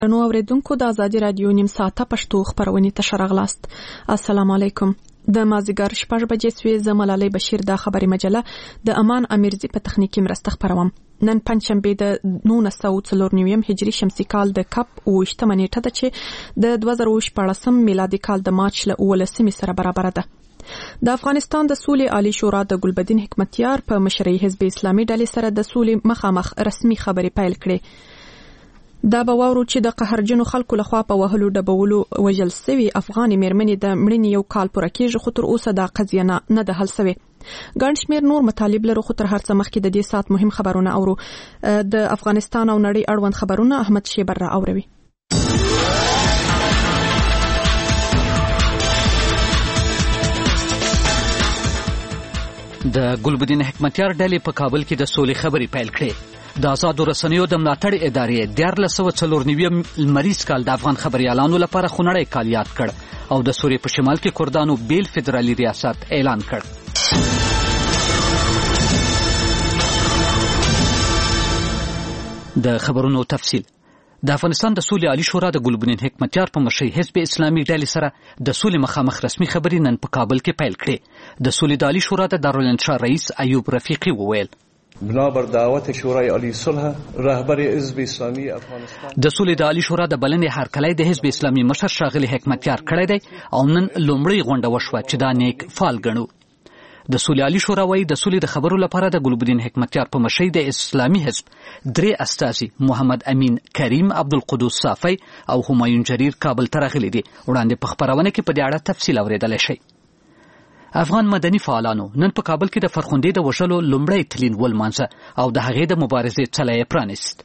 نو اوریدونکو د ازادي رادیو نیم ساعته پښتو خبرونه ته شراغلاست. السلام علیکم. د مازیګر 6 بجې سوي زملالي بشیر د خبري مجله د امان امیرزي په تخنیکی مرسته خبروم. نن پنځشنبه د 1949 هجری شمسي کال د کپ او 8 نیټه ده چې د 2014 میلادي کال د مارچ له 19 سره برابر ده. د افغانستان د سولې عالی شورا د ګلبدین حکمتیار په مشرۍ حزب اسلامي ډلې سره د سولې مخامخ رسمي خبري پیل کړې. دا به واورو چې د قهرجنو خلکو لخوا په وهلو ډبولو وژل سوي افغاني مېرمنې د مړینې یو کال پوره کېږي، خو تر اوسه دا قضیه نه ده حل سوې. ګڼ شمېر نور مطالب لرو، خو تر هر څه مخکې د دې ساعت مهم خبرونه اورو. د افغانستان او نړۍ اړوند خبرونه احمد شیبر را اوروي. د ګلبدین حکمتیار ډلې په کابل کې د سولې خبري پیل کړې. د آزادو رسنیو د ملاتړ ادارې 1494 لمریز کال د افغان خبريالانو لپاره خونړی کال یاد کړ او د سوریې په شمال کې کردانو بیل فدرالي ریاست اعلان کړ. د خبرونو تفصیل. د افغانستان د سولې عالی شورا د ګلبدین حکمتیار په مشرۍ حزب اسلامي ډلې سره د سولې مخامخ رسمي خبري نن په کابل کې پیل کړې. د سولې د عالی شورا د دارالانشا رئیس ایوب رفیقی وویل بنابر دعوت شورای عالی صلح رهبر حزب اسلامی افغانستان د سولې د عالی شورا د بلنې هرکلی د حزب اسلامي مشر ښاغلي حکمتیار کړی دی او نن لومړی غونډه وشوه چې دا نیک فال ګڼو. د سولې عالی شورا وايي د سولې د خبرو لپاره د ګلبدین حکمتیار په مشرۍ د اسلامي حزب 3 استازي محمد امین کریم، عبدالقدوس صافی او همایون جریر کابل ته راغلي دي. وړاندې په خبرونه کې په دې اړه تفصیل اوریدلی شئ. افغان مدني فعالانو نن په کابل کې د فرخندې د وژلو لومړی تلین ولمانځه او د هغې د مبارزې څلی یې پرانیست.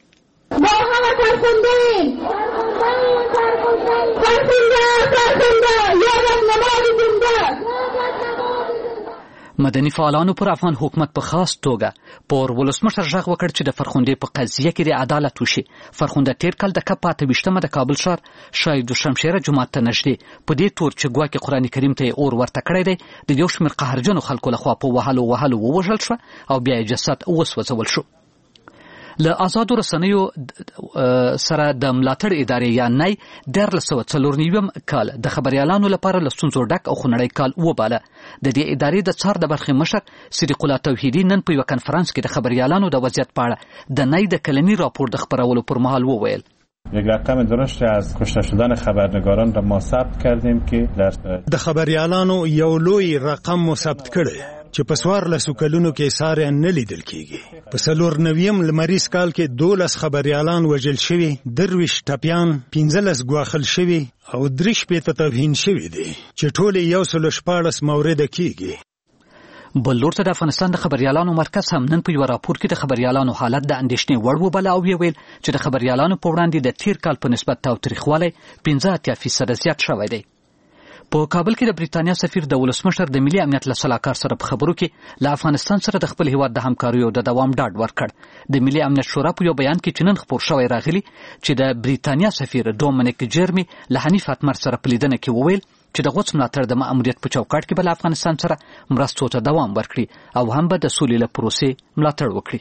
مدني فعالانو پر افغان حکومت په خاص توګه پر ولسمشر غږ وکړ چې د فرخندې په قضیه کې د عدالت وشي. فرخنده تیر کال د کپ 28 د کابل ښار شاهد شمشیره جومات ته نږدې په دې تور چې ګواکې قرآن کریم ته اور ورته کړی دی د یو شمېر قهرجنو خلکو لخوا په وهلو ووژل شوه او بیا یې جسد وسوځول شو. له آزادو رسنیو سره د ملاتړ ادارې یا نای 1494 کال د خبريالانو لپاره له ستونزو ډک او خونړی کال وباله. د دې ادارې د څار د برخې مشر صدیق الله توحیدی نن په یو کنفرانس کې د خبريالانو د وضعیت په اړه د نای د کلنی راپور د خبرولو پر مهال وویل یک رقم درستی از کشته شدن خبرنگاران را ما ثبت کردیم که د خبريالانو یو لوی رقم مو ثبت کړی چې په 14 کلونو کې ساره نه لیدل کیږي. په 49 لمریز کال کې 12 خبريالان وژل شوي، 23 ټپیان، 15 ګواښل شوي او 3 توهین شوي دي چې ټول 114 مورده کیږي. بل لور ته د افغانستان د خبريالانو مرکز هم نن په یو راپور کې د خبريالانو حالت د اندېښنې وړ وباله او ویل چې د خبريالانو په وړاندې د تیر کال په نسبت تاوتریخوالی 15% زیات شوی دی. په کابل کې د بریتانیا سفیر د ولسمشر د ملي امنیت له سلاکار سره په خبرو کې له افغانستان سره د خپل هیواد د همکاریو د دوام ډاډ ورکړ. د ملي امنیت شورا په یو بیان کې چې نن خپور شوی راغلی چې د بریتانیا سفیر ډومینیک جرمی له حنیف اتمر سره په لیدنه کې وویل چې د غوڅ ملاتړ د ماموریت په چوکاټ کې بل افغانستان سره مرستو ته دوام ورکړي او هم به د سولې له پروسې ملاتړ وکړي.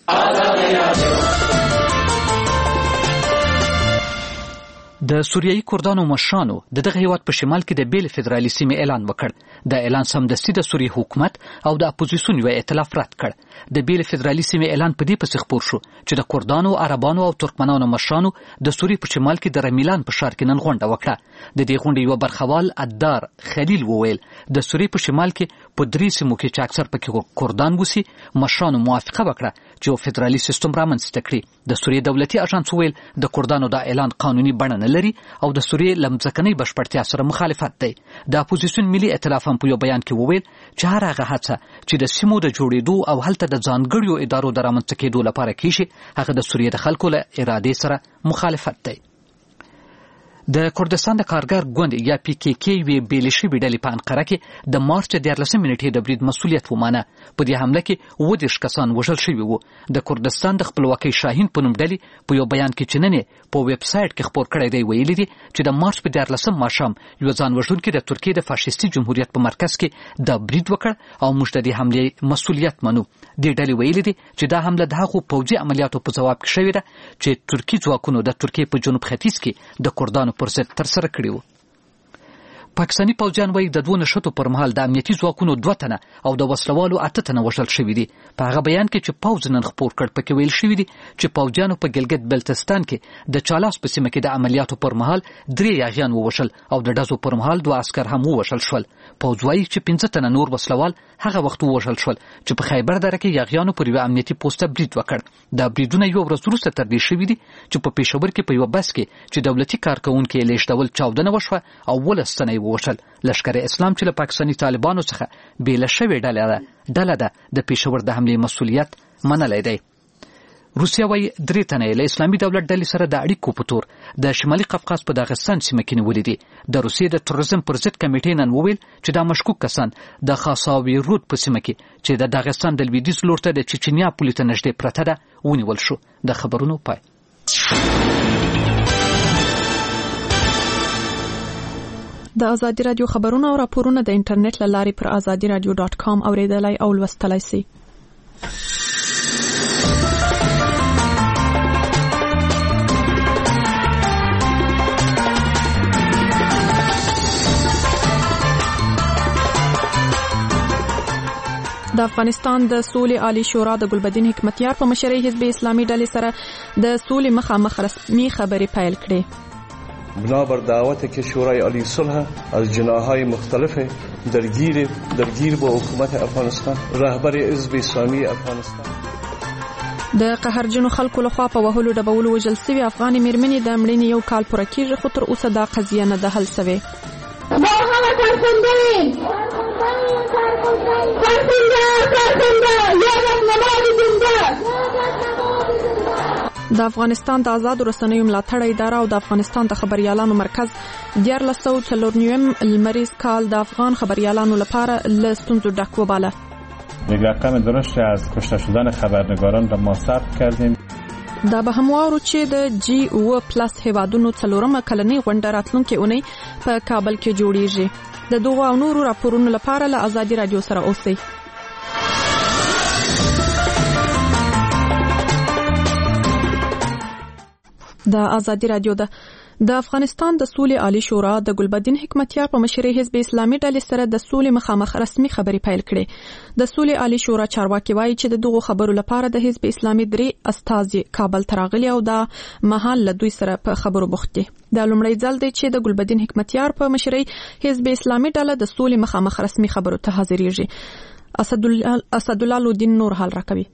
د سوریایي کردانو مشرانو د دغه هیواد په شمال کې د بیل فدرالي سیمې اعلان وکړ. د اعلان سمدستي د سوریې حکومت او د اپوزیسیون یو ائتلاف رد کړ. د بیل فدرالي سیمې اعلان په دې پسې خپور شو چې د کردانو، عربانو او ترکمنانو مشرانو د سوریې په شمال کې د رمیلان په ښار کې نن غونډه وکړه. د دې غونډې یو برخوال ادار خلیل وویل د سوریې په شمال کې په 3 سیمو کې چې اکثر پکې کردان وسی مشرانو موافقه وکړه چې یو فدرالي سیستم رامنځته کړي. د سوریې دولتي اژانس وویل د کردانو د اعلان قانوني بڼه نه لري او د سوریې لمځکنۍ بشپړتیا سره مخالفت دی. د اپوزیسیون ملي ائتلاف هم په یو بیان کې وویل چې هر هغه هڅه چې د سیمو د جوړېدو او هلته د ځانګړیو ادارو د رامنځته کېدو لپاره کیږي هغه د سوریې د خلکو له ارادې سره مخالفت دی. د کردستان د کارګر ګوند یا PKK وی بیلشي ویډلې په انقره کې د مارچ 14 منټې د برید مسولیت ومانه. په دې حمله کې 20 کسان وژل شوي وو. د کردستان د خپلواکۍ شاهین په نوم ډلې په یو بیان کې چننې په ویب سټ کې خبر کړی دی ویلي دي چې د مارچ په 14 ماښام یو ځان وژونکي د ترکیې د فاشیستي جمهوریت په مرکز کې د برید وکړ او موږ د دې حملې مسولیت منو. د ډلې ویلي دي چې دا حمله د هغو پوځي عملیاتو په ځواب کې شوې ده چې ترکی ځواکونو د ترکیې په جنوب ختیځ کې د کردانو پر ضد ترسره کړي وو. پاکستاني پوځیان وایي د 2 نښتو پر مهال د امنیتي ځواکونو 2 تنه او د وسلوالو 8 تنه وژل شوي دي. په هغه بیان کې چې پوځ نن خپور کړ پکې ویل شوي دي چې پوځیانو په ګلګت بلتستان کې د چالاس په سیمه کې د عملیاتو پر مهال 3 یاغیان ووژل او د ډزو پر مهال 2 عسکر هم ووژل شول. پوځ وایي چې 15 تنه نور وسلوال هغه وخت ووژل شول چې په خیبر دره کې یاغیانو پر یو امنیتي پوسټ برید وکړ. دا بریدونه یو ورځ وروسته تر دې شوي دي چې په پېښور کې په یو بس کې چې دولتي کارکونکو یې لیږدول چاودنه وشوه او 12 تنه یې ووژل. لشکر اسلام چې له پاکستاني طالبانو څخه بیله شوې ډله ده د پېښور د حملې مسولیت منلی دی. روسیا وایي 3 تنه له اسلامي دولت ډلې سره د اړیکو په تور د شمالي قفقاز په داغستان سیمه کې نیولي دي. د روسیې د تروریزم پر ضد کمیټې نن وویل چې دا مشکوک کسان د خاصاوي رود په سیمه کې چې د داغستان د لویدیځ لور ته د چچنیا پولې ته نږدې پرته ده ونیول شو. د خبرونو پای. د ازادي رادیو خبرونه او راپورونه د انټرنیټ له لارې پر azadiradio.com اوریدلای او لوستلای شئ. د افغانستان د سولې عالی شورا د ګلبدین حکمتیار په مشرۍ حزب اسلامي ډلې سره د سولې مخامخ رسمي خبرې پیل کړې. بنابر دعوتی که شورای عالی صلح از جناح‌های مختلف درگیر با حکومت افغانستان رهبر حزب اسلامی افغانستان د قهرجنو خلکو لخوا په وهلو ډبولو وژل شوي افغاني مېرمنې د مړینې یو کال پوره کېږي خو تر اوسه دا قضیه نه ده حل شوې. د افغانستان د آزادو رسنیو ملاتړ اداره او د افغانستان د خبريالانو مرکز 1494 لمریز کال د افغان خبريالانو لپاره له ستونزو ډک وباله. یک رقم درشتی از کشته شدن خبرنگاران را ما ثبت کردیم. دا به هم واورو چې د G++ هیوادونو څلورمه کلنۍ غونډه راتلونکې اونۍ په کابل کې جوړیږي. د دغو او نورو راپورونو لپاره له ازادي رادیو سره اوسئ. د ازادي رادیو د افغانستان د سولې عالی شورا د ګلبدین حکمتیار په مشرۍ حزب اسلامي ډلې سره د سولې مخامخ رسمي خبرې پیل کړې. د سولې عالی شورا چارواکي وایي چې د دغو خبرو لپاره د حزب اسلامي 3 استازي کابل ته راغلي او د مهال له دوی سره په خبرو بوخت دي. دا لومړی ځل دی چې د ګلبدین حکمتیار په مشرۍ حزب اسلامي ډله د سولې مخامخ رسمي خبرو ته حاضرېږي. اسدالله لودین نور حال راکوي.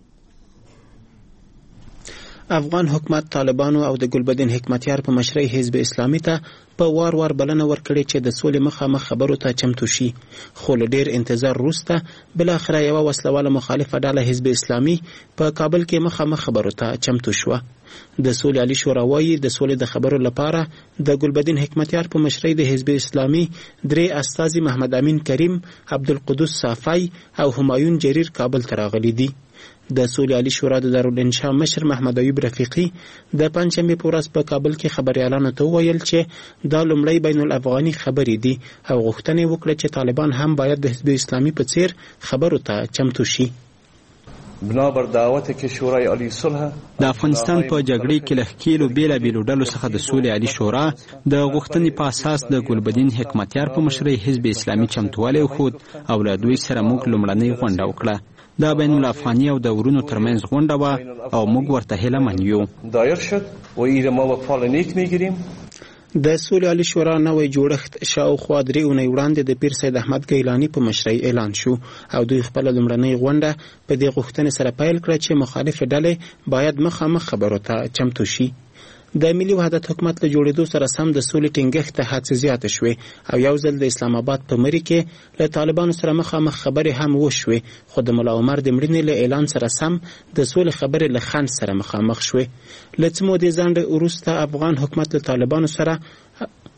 افغان حکومت طالبانو او د ګلبدین حکمتیار په مشرۍ حزب اسلامي ته په وار بلنه ورکړې چې د سولې مخامخ خبرو ته چمتو شي، خو له ډیر انتظار وروسته بل اخر یو وسلواله مخالفه ډله حزب اسلامي په کابل کې مخامخ خبرو ته چمتو شو. د سولې عالی شورا وايي د سولې د خبرو لپاره د ګلبدین حکمتیار په مشرۍ د حزب اسلامي 3 استازي محمد امین کریم، عبدالقدوس صافی او همایون جریر کابل ته راغلي دي. د سولې عالی شورا د دارالانشا مشر محمد ایوب رفیقی د پنځمې په ورځ په کابل کې خبريالانو ته ویل چې دا لومړی بین الافغاني خبرې دي او غوښتنه وکړه چې طالبان هم باید د حزب اسلامي په څیر خبرو ته چمتو شي. بنابر دعوتی که شورای عالی صلح د افغانستان په جګړې کې لخکېلو بیلابېلو ډلو څخه د سولې عالی شورا د غوښتنې په اساس د ګلبدین حکمتیار په مشرۍ حزب اسلامي چمتوالی وښود او له دوی سره موږ لومړنۍ غونډه وکړه. دا بین الافغاني او د ورونو ترمنځ غونډه وه او موږ ورته هیله من یو. دایر شد و ایره ما به فال نیک میگیریم. د سولې عالی شورا نوی جوړښت شاوخوا 3 اونۍ وړاندې د پیر سید احمد ګیلاني په مشرۍ اعلان شو او دوی خپل لومړنۍ غونډه په دې غوښتنې سره پیل کړه چې مخالف ډلې باید مخامخ خبرو ته چمتو شي. د ملي وحدت حکومت له جوړېدو سره سم د سولې ټینګښت ته هڅې زیاتې شوې او یو ځل د اسلام آباد په مري کې له طالبانو سره مخامخ خبرې هم وشوې، خو د ملا عمر د مړینې له اعلان سره سم د سولې خبرې له خنډ سره مخامخ شوې. له څه مودې ځنډ وروسته افغان حکومت له طالبانو سره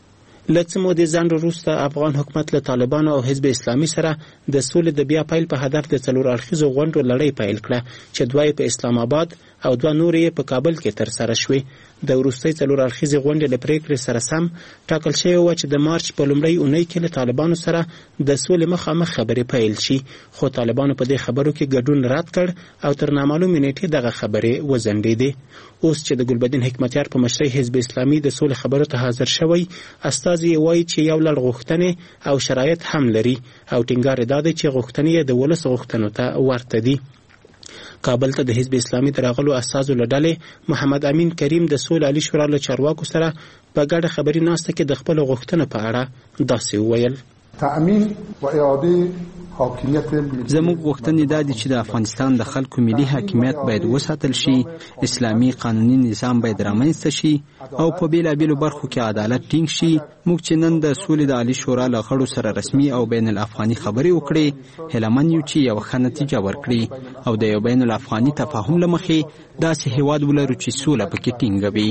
له څه مودې ځنډ وروسته افغان حکومت له طالبانو او حزب اسلامي سره د سولې د بیا پیل په هدف د 4 اړخیزو غونډو لړۍ پیل کړه چې 2 په اسلام آباد او 2 نورې په کابل کې ترسره شوې. د وروستۍ 4 اړخیزې غونډې له پریکړې سره سم ټاکل شوی و چې د مارچ په لومړۍ اونۍ کې له طالبانو سره د سولې مخامخ خبرې پیل شي، خو طالبانو په دې خبرو کې ګډون رد کړ او تر نامعلومې نیټې دغه خبرې وځنډېدې. اوس چې د ګلبدین حکمتیار په مشرۍ حزب اسلامي د سولې خبرو ته حاضر شوی، استازي وایي چې یو لړ غوښتنې او شرایط هم لري او ټینګار یې دا دی چې غوښتنې د ولس غوښتنو ته ورته دي. کابل ته د حزب اسلامي دراغلو اساسو لډلې محمد امین کریم د سولې عالی شورا له چارواکو سره په ګډه خبري ناسته کې د خپل غوښتنو په اړه داسې وویل: تأمین و اعاده حاکمیت زموږ غوښتنې دا دي چې د افغانستان د خلکو ملي حاکمیت باید وساتل شي، اسلامي قانوني نظام باید رامنځته شي او په بیلابیلو برخو کې عدالت ټینګ شي. موږ چې نن د سولې د عالی شورا له غړو سره رسمي او بین الافغاني خبرې وکړې، هیلهمن یو چې یو ښه نتیجه ورکړي او د یو بین الافغاني تفاهم له مخې داسې هیواد ولرو چې سوله پکې ټینګه وي.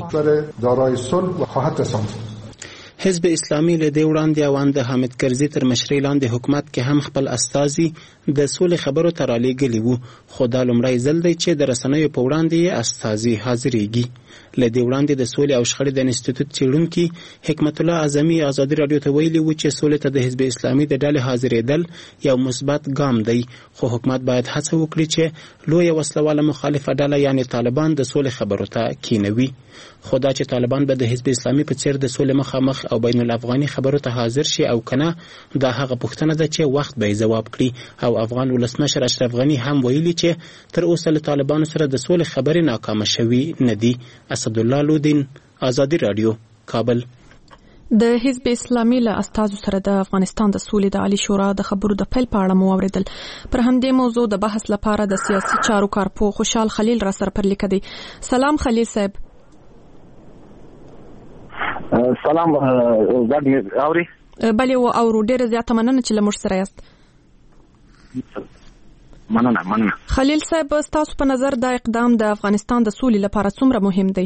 حزب اسلامي له دې وړاندې اوانده حامد کرزي تر مشرۍ لاندې حکومت کې هم خپل استازي د سولې خبرو ته رالیږلي وو، خو دا لومړی ځل دی چې د رسنیو په وړاندې یې استازي حاضرېږي. له دې وړاندې د سولې او شخړې د انسټیټیوټ څېړونکي حکمت الله اعظمي ازادي راډیو ته ویلي وو چې سولې ته د حزب اسلامي د ډلې حاضرېدل یو مثبت ګام دی، خو حکومت باید هڅه وکړي چې لویه وسلواله مخالفه ډله یعنې طالبان د سولې خبرو ته کینوي. خو دا چې طالبان به د حزب اسلامي په څیر د سولې مخامخ او بین الافغاني خبرو ته حاضر شي او کنه، دا هغه پوښتنه ده چې وخت به یې ځواب کړي. او افغان ولسمشر اشرف غني هم ویلي چې تر اوسه له طالبانو سره د سولې خبرې ناکامه شوي نه دي. اسدالله لودین، ازادي راډیو، کابل. د حزب اسلامي له استازو سره د افغانستان د سولې د عالی شورا د خبرو د پیل په اړه مو اوریدل. پر همدې موضوع د بحث لپاره د سیاسي چارو کارپوه خوشحال خلیل را سره پر لیک دی. سلام خلیل صاحب. سلام، زړه اوري؟ بلې و اورو، ډېر زیاته مننه چې لمر سره یاست. مننه. خلیل صاحب، تاسو په نظر دا اقدام د افغانستان د سولې لپاره څومره مهم دی؟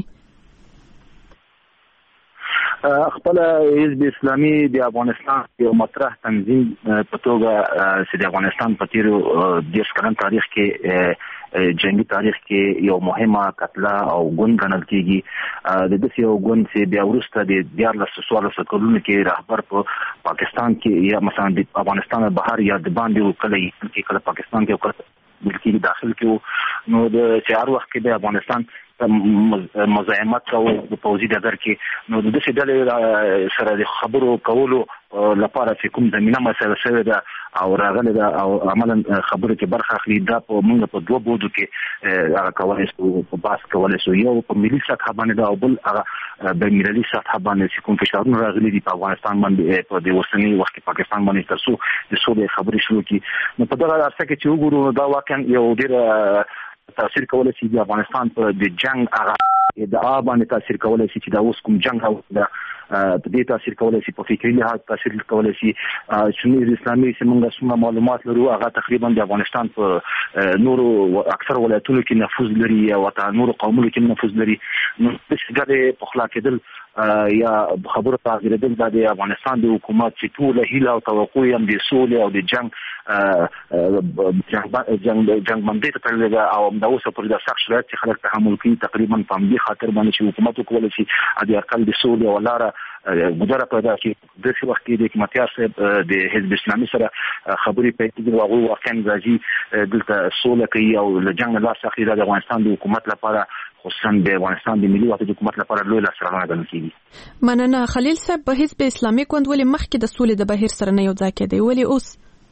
خپل حزب اسلامي د افغانستان یو مطرح تنظیم په توګه چې د افغانستان په تیرو 10 کلن تاریخ کې جنگي تاریخ کې یو مهمه قتله او ګوند ګڼل کېږي. د دې یو ګوند چې بیا وروسته د 1400 کلونو کې رهبر په پاکستان کې یا مثلا د افغانستان بهر یا د باندې وکړي چې کله پاکستان کې وکړي بلکې داخل کې نو د چار وخت کې د افغانستان مزاحمت او د پوځي ډګر کې نو د دې ډلې سره د خبرو کولو لپاره چې کوم زمينه مسله شوی ده او راغله ده او عملاً خبرو کې برخه اخلي. دا په موږ په دوه بودو کې هغه کولای شو په باس کولای شو، یو په ملي سطح باندې دا او بل هغه د ملي سطح باندې چې کوم فشارونه راغلي دي په افغانستان باندې په د اوسنی وخت کې پاکستان باندې ترڅو د سولې خبرې شروع کی. نو په دغه اړه کې چې وګورو دا واقعا یو ډېر تاثیر کولای شي د افغانستان په د جنگ هغه د باندې تاثیر کولای شي چې دا اوس کوم جنگ او په دې تاثیر کولای شي، په فکري لحاظ تاثیر کولای شي. چې اسلامي څنګه څومره معلومات لرو هغه تقریبا د افغانستان په نورو اکثر ولایتونو کې نفوذ لري او نورو قومونو کې نفوذ لري. نو د څنګه په خلا کېدل یا خبرو تغییردل د افغانستان د حکومت چې ټول هیله او توقع یې د سولې او د جنگ باندې ته تړلې ده او دا اوس پر د سخت شرایط چې خلک تحمل کوي تقریبا په دې خاطر باندې چې حکومت وکولای شي د اقل د سولې او لاره ګذره پیدا کړي. د څه وخت کې د حکمتیار صاحب د حزب اسلامي سره خبرې پیدا او واقعا راځي دلته سولې کوي او له جنگ لاس اخلي د افغانستان د حکومت لپاره خصوصا د افغانستان د ملي وحدت حکومت لپاره لوی لاسرانه ګڼل کېږي. مننه. خلیل صاحب، په حزب اسلامي ګوند ولې مخکې د سولې د بهیر سره نه یو ځای کېدی، ولې اوس؟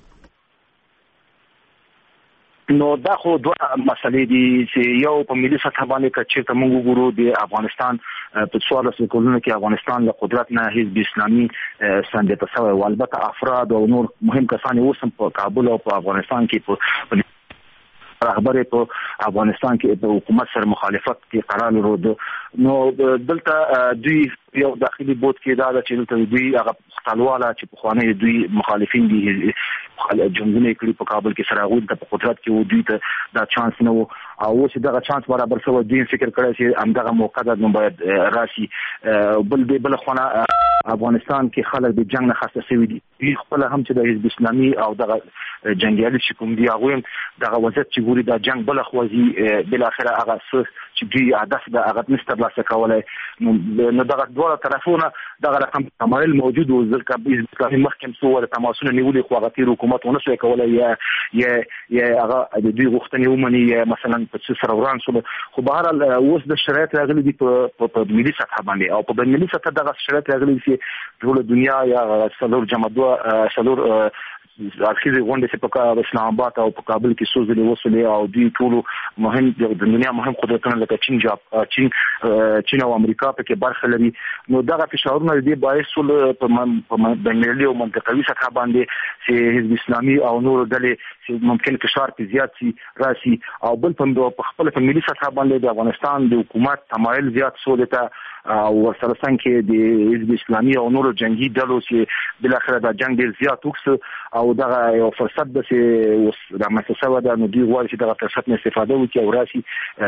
نو دا خو دوه مسلې دي چې یو په ملي سطح باندې چې موږ وګورو د افغانستان په 1400 کلونو کې افغانستان له قدرت نه حزب اسلامي څنګه تسوي او البته افراد او نور مهم کسان اوس په کابل او په افغانستان کې په رهبر په افغانستان کې د حکومت سره مخالفت کې قرار لرلو. نو دلته دوی یو داخلي بوت کې دا چې دلته دوی هغه خپلواله چې په خوانه دوی مخالفین دي جنگونه کړي په کابل کې سره غوډ په قدرت کې دوی ته دا چانس نه وو او چې دا چانس برابر شو دوی فکر کړی چې همدغه موقع د نو باید راشي بل خوانه افغانستان کې خلک د جنگ نه خسته شوي دي. دوی خپل هم چې د حزب اسلامي او دغه جنگیالي چې کوم دي هغه دغه وضعیت چې ګوري د جنگ بل خوځي بل اخره هغه چې دوی هدف د هغه نشته ترلاسه کولای. نو دغه دوه طرفونه دغه رقم تمایل موجود و ځکه اسلامي محکم سو ول تماسونه نیولې خو هغه تیر حکومت ونه شوی کولای یا هغه د دوی غوښتنې ومني مثلا په سره وران شو. خو به هر حال اوس د شرایط راغلي دي په ملي سطح باندې او په بین ملي سطح دغه شرایط راغلي دي چې ټول دنیا یا څلور جماعت څلور اخیری غونډه چې په اسلام آباد او په کابل کې سوزلې وسلې او دوی ټول مهم د دنیا مهم قدرتونه لکه چین او امریکا په کې برخه لري. نو دغه فشارونه د باعث ول په بینالمللي او منطقوي سطح باندې چې حزب اسلامي او نور ډلې چې ممکن فشار په زیات سي راسي او بل په خپل په ملي سطح باندې د افغانستان د حکومت تمایل زیات سو دته او ورسره څنګه د حزب اسلامي او نور جنگي ډلو چې بل اخر د جنگ ډیر زیات وکړ او دغه یو فرصت د چې د مساسه د نو دی غواړي چې دغه فرصت نه استفاده وکړي او راشي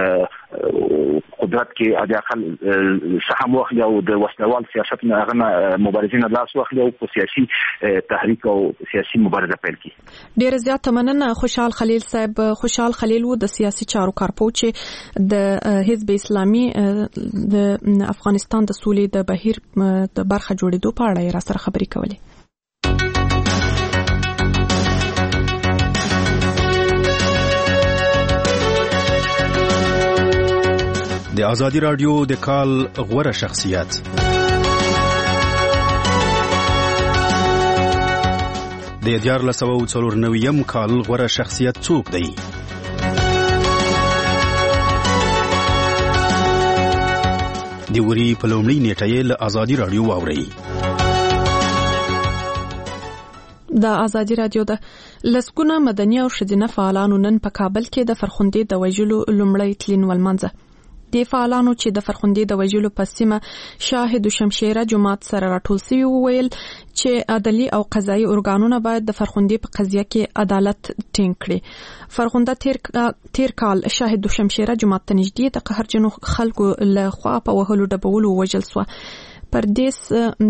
قدرت کې د اقل سهم واخلي او د وسلوال سیاست نه هغه مبارزین لاس واخلي او په سیاسي تحریک او سیاسي مبارزه پیل کړي. ډیر زیات مننه خوشحال خلیل صاحب. خوشحال خلیل و د سیاسي چارو کارپو چې د حزب اسلامي د افغانستان د سولې د بهیر د برخه جوړېدو په اړه را سره خبرې کولې. د ازادي رادیو د کال غوره شخصیت د 1494 کال غوره شخصیت څوک دی؟ د وری په لومړي نیټه له ازادي رادیو واوري. د ازادي رادیو د لسګونه مدني او ښځینه فعالانو نن په کابل کې د فرخندې د وژلو لومړی تلین ولمنځه. د فعالانو چې د فرخندې د وژلو په سیمه شاهد شمشیره جماعت سره راټول شوي وویل چې عدالي او قضایي ارګانونه باید د فرخندې په قضیه کې عدالت ټینګ کړي. فرخنده تیر کال شاهد شمشیره جماعت ته نږدې د قهرجنو خلکو له خوا په وهلو ډبولو وژل شو. پردیس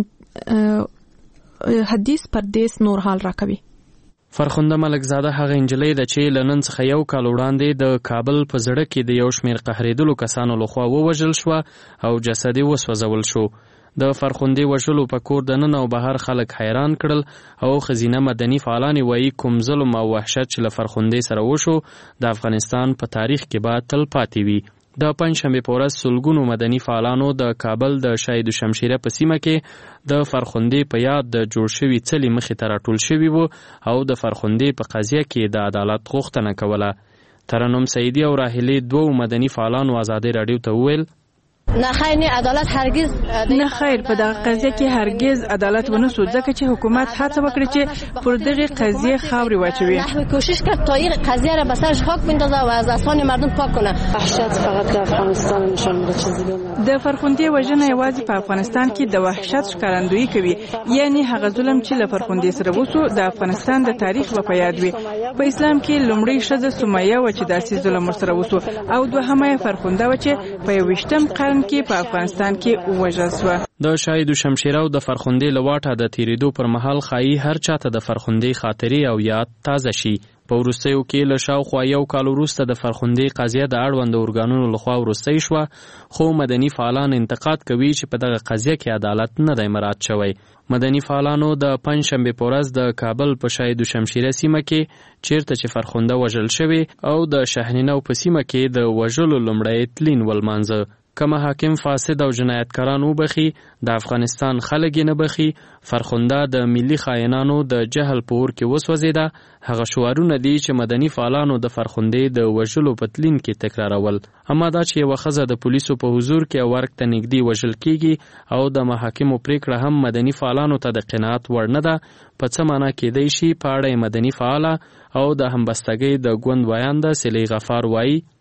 حدیث پردیس نور حال راکوي. فرخنده ملکزاده هغه انجلۍ ده چې لنن څخه یو کال وړاندې د کابل په زړه کې د یو شمېر قهرېدلو کسانو لخوا ووژل شو او جسد یې وسوځول شو. د فرخندې وژلو په کور د نن او بهر خلک حیران کړل او ښځینه مدني فعالان وایي کوم ظلم او وحشت چې له فرخندې سره وشو د افغانستان په تاریخ کې به تل پاتې وي. د پنځشنبې په ورځ سلګونو مدني فعالانو د کابل د شاهد شمشیره په سیمه کې د فرخندې په یاد د جوړ شوي څلي مخې ته راټول شوي وو او د فرخندې په قضیه کې د عدالت غوښتنه کوله. ترنم سعیدی او راهیلې دوو مدني فعالانو ازادي رادیو ته وویل نه خیر نه عدالت هرگز نه خیر په دغه قضیه کې هرگز عدالت ونه سو ځکه چې حکومت هڅه وکړي چې پر دغه قضیه خاورې واچوي. نحوی کوشش کرد تا این قضیه را به سرش خاک بندازه و از اسان مردم پاک کنه. وحشت فقط در افغانستان نشان میده چیزی د فرخندې وژنه یوازې په افغانستان کې د وحشت ښکارندویي کوي. یعنی هغه ظلم چې له فرخندې سره وسو د افغانستان د تاریخ په یاد وي. په اسلام کې لومړی ښځه سمیه و چې داسې ظلم ورسره وسو او دوهمه فرخنده و چې په 20م قرن کې په افغانستان کې وژل شو. د شاهد شمشیره او د فرخندې لواټه د تیریدو پر مهال خایي هر چاته د فرخندې خاطرې او یاد تازه شي. په وروستیو کې له شاوخوا یو کال وروسته د فرخندې قضیه د اړوند ارګانونو لخوا وروستی شوه خو مدني فعالان انتقاد کوي چې په دغه قضیه کې عدالت نه دی مراعات شوی. مدني فعالانو د پنځشنبې په ورځ د کابل په شاهد شمشیره سیمه کې چیرته چې فرخنده وژل شوی او د شهنینو په سیمه کې د وژلو لومړی تلین ولمانځه. کما حاکم فاسد او جنایتکاران وبخي د افغانستان خلک نه بخي. فرخنده د ملي خاینانو د جهل پور کې وسوځیده. هغه شعارونه دي چې مدني فعالانو د فرخندې د وژلو په تلین کې تکرارول. اما دا چې یوه ښځه د پولیسو په حضور کې ورک ته نږدې وژل کیږي او د محاکمو پریکړه هم مدني فعالانو ته د قناعت وړ نه ده. په څه معنا کېدی شي په اړه مدني فعاله او د همبستګۍ د ګوند ویانده سلی غفار وایي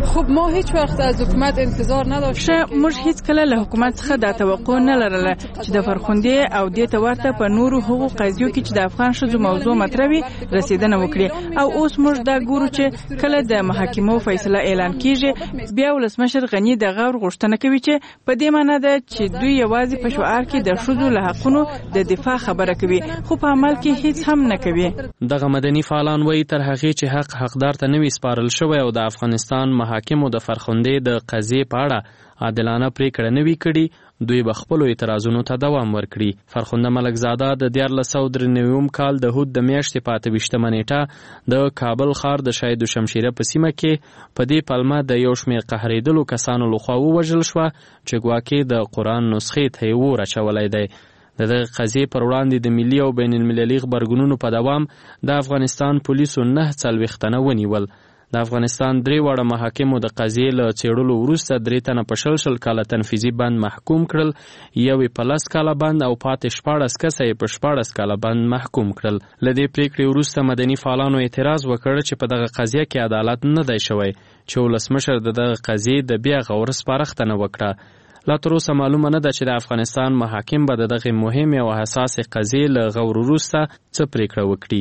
خب ما هیڅ وخت از حکومت انتظار نداشتیم. موږ هیڅ کله له حکومت څخه دا توقع نه لرله چې د فرخندې او دې ته ورته په نورو هغو قضیو کې چې د افغان ښځو موضوع مطرح وي رسیدنه وکړي. او اوس موږ دا ګورو چې کله د محاکمو فیصله اعلان کیږي بیا ولسمشر غني د غور غوښتنه کوي چې په دې معنی ده چې دوی یوازې په شعار کې د ښځو له حقونو د دفاع خبره کوي خو په عمل کې هیڅ هم نه کوي. دغه مدني فعالان وایي تر هغې چې حقدار ته نوي سپارل شوی او د افغانستان محاکمو د فرخندې د قضیې په اړه عادلانه پریکړه نه وي کړې دوی به خپلو اعتراضونو ته دوام ورکړي. فرخنده ملکزاده د 1993 کال د هود د میاشتې په 28مه نیټه د کابل ښار د شاهد شمشیره په سیمه کې په دې پلمه د یو شمېر قهرېدلو کسانو لخوا ووژل شوه چې ګواکې د قرآن نسخې ته یې اور اچولی دی. د دغه قضیې پر وړاندې د ملي او بین المللي غبرګونونو په دوام د افغانستان پولیسو 49 تنه ونیول. د افغانستان 3 واړه محاکمو د قضیې له څېړلو وروسته 3 تنه په 60 کاله تنفیذي بند محکوم کړل، یو یې په 10 کاله بند او پاتې 14 کسه یې په 14 کاله بند محکوم کړل. له دې پریکړې وروسته مدني فعالانو اعتراض وکړ چې په دغه قضیه کې عدالت نه دی شوی چې ولسمشر د دغه قضیې د بیا غور سپارښتنه وکړه. لا تر اوسه معلومه نه ده چې د افغانستان محاکم به د دغه مهمې او حساسې قضیې له غور وروسته څه پریکړه وکړي.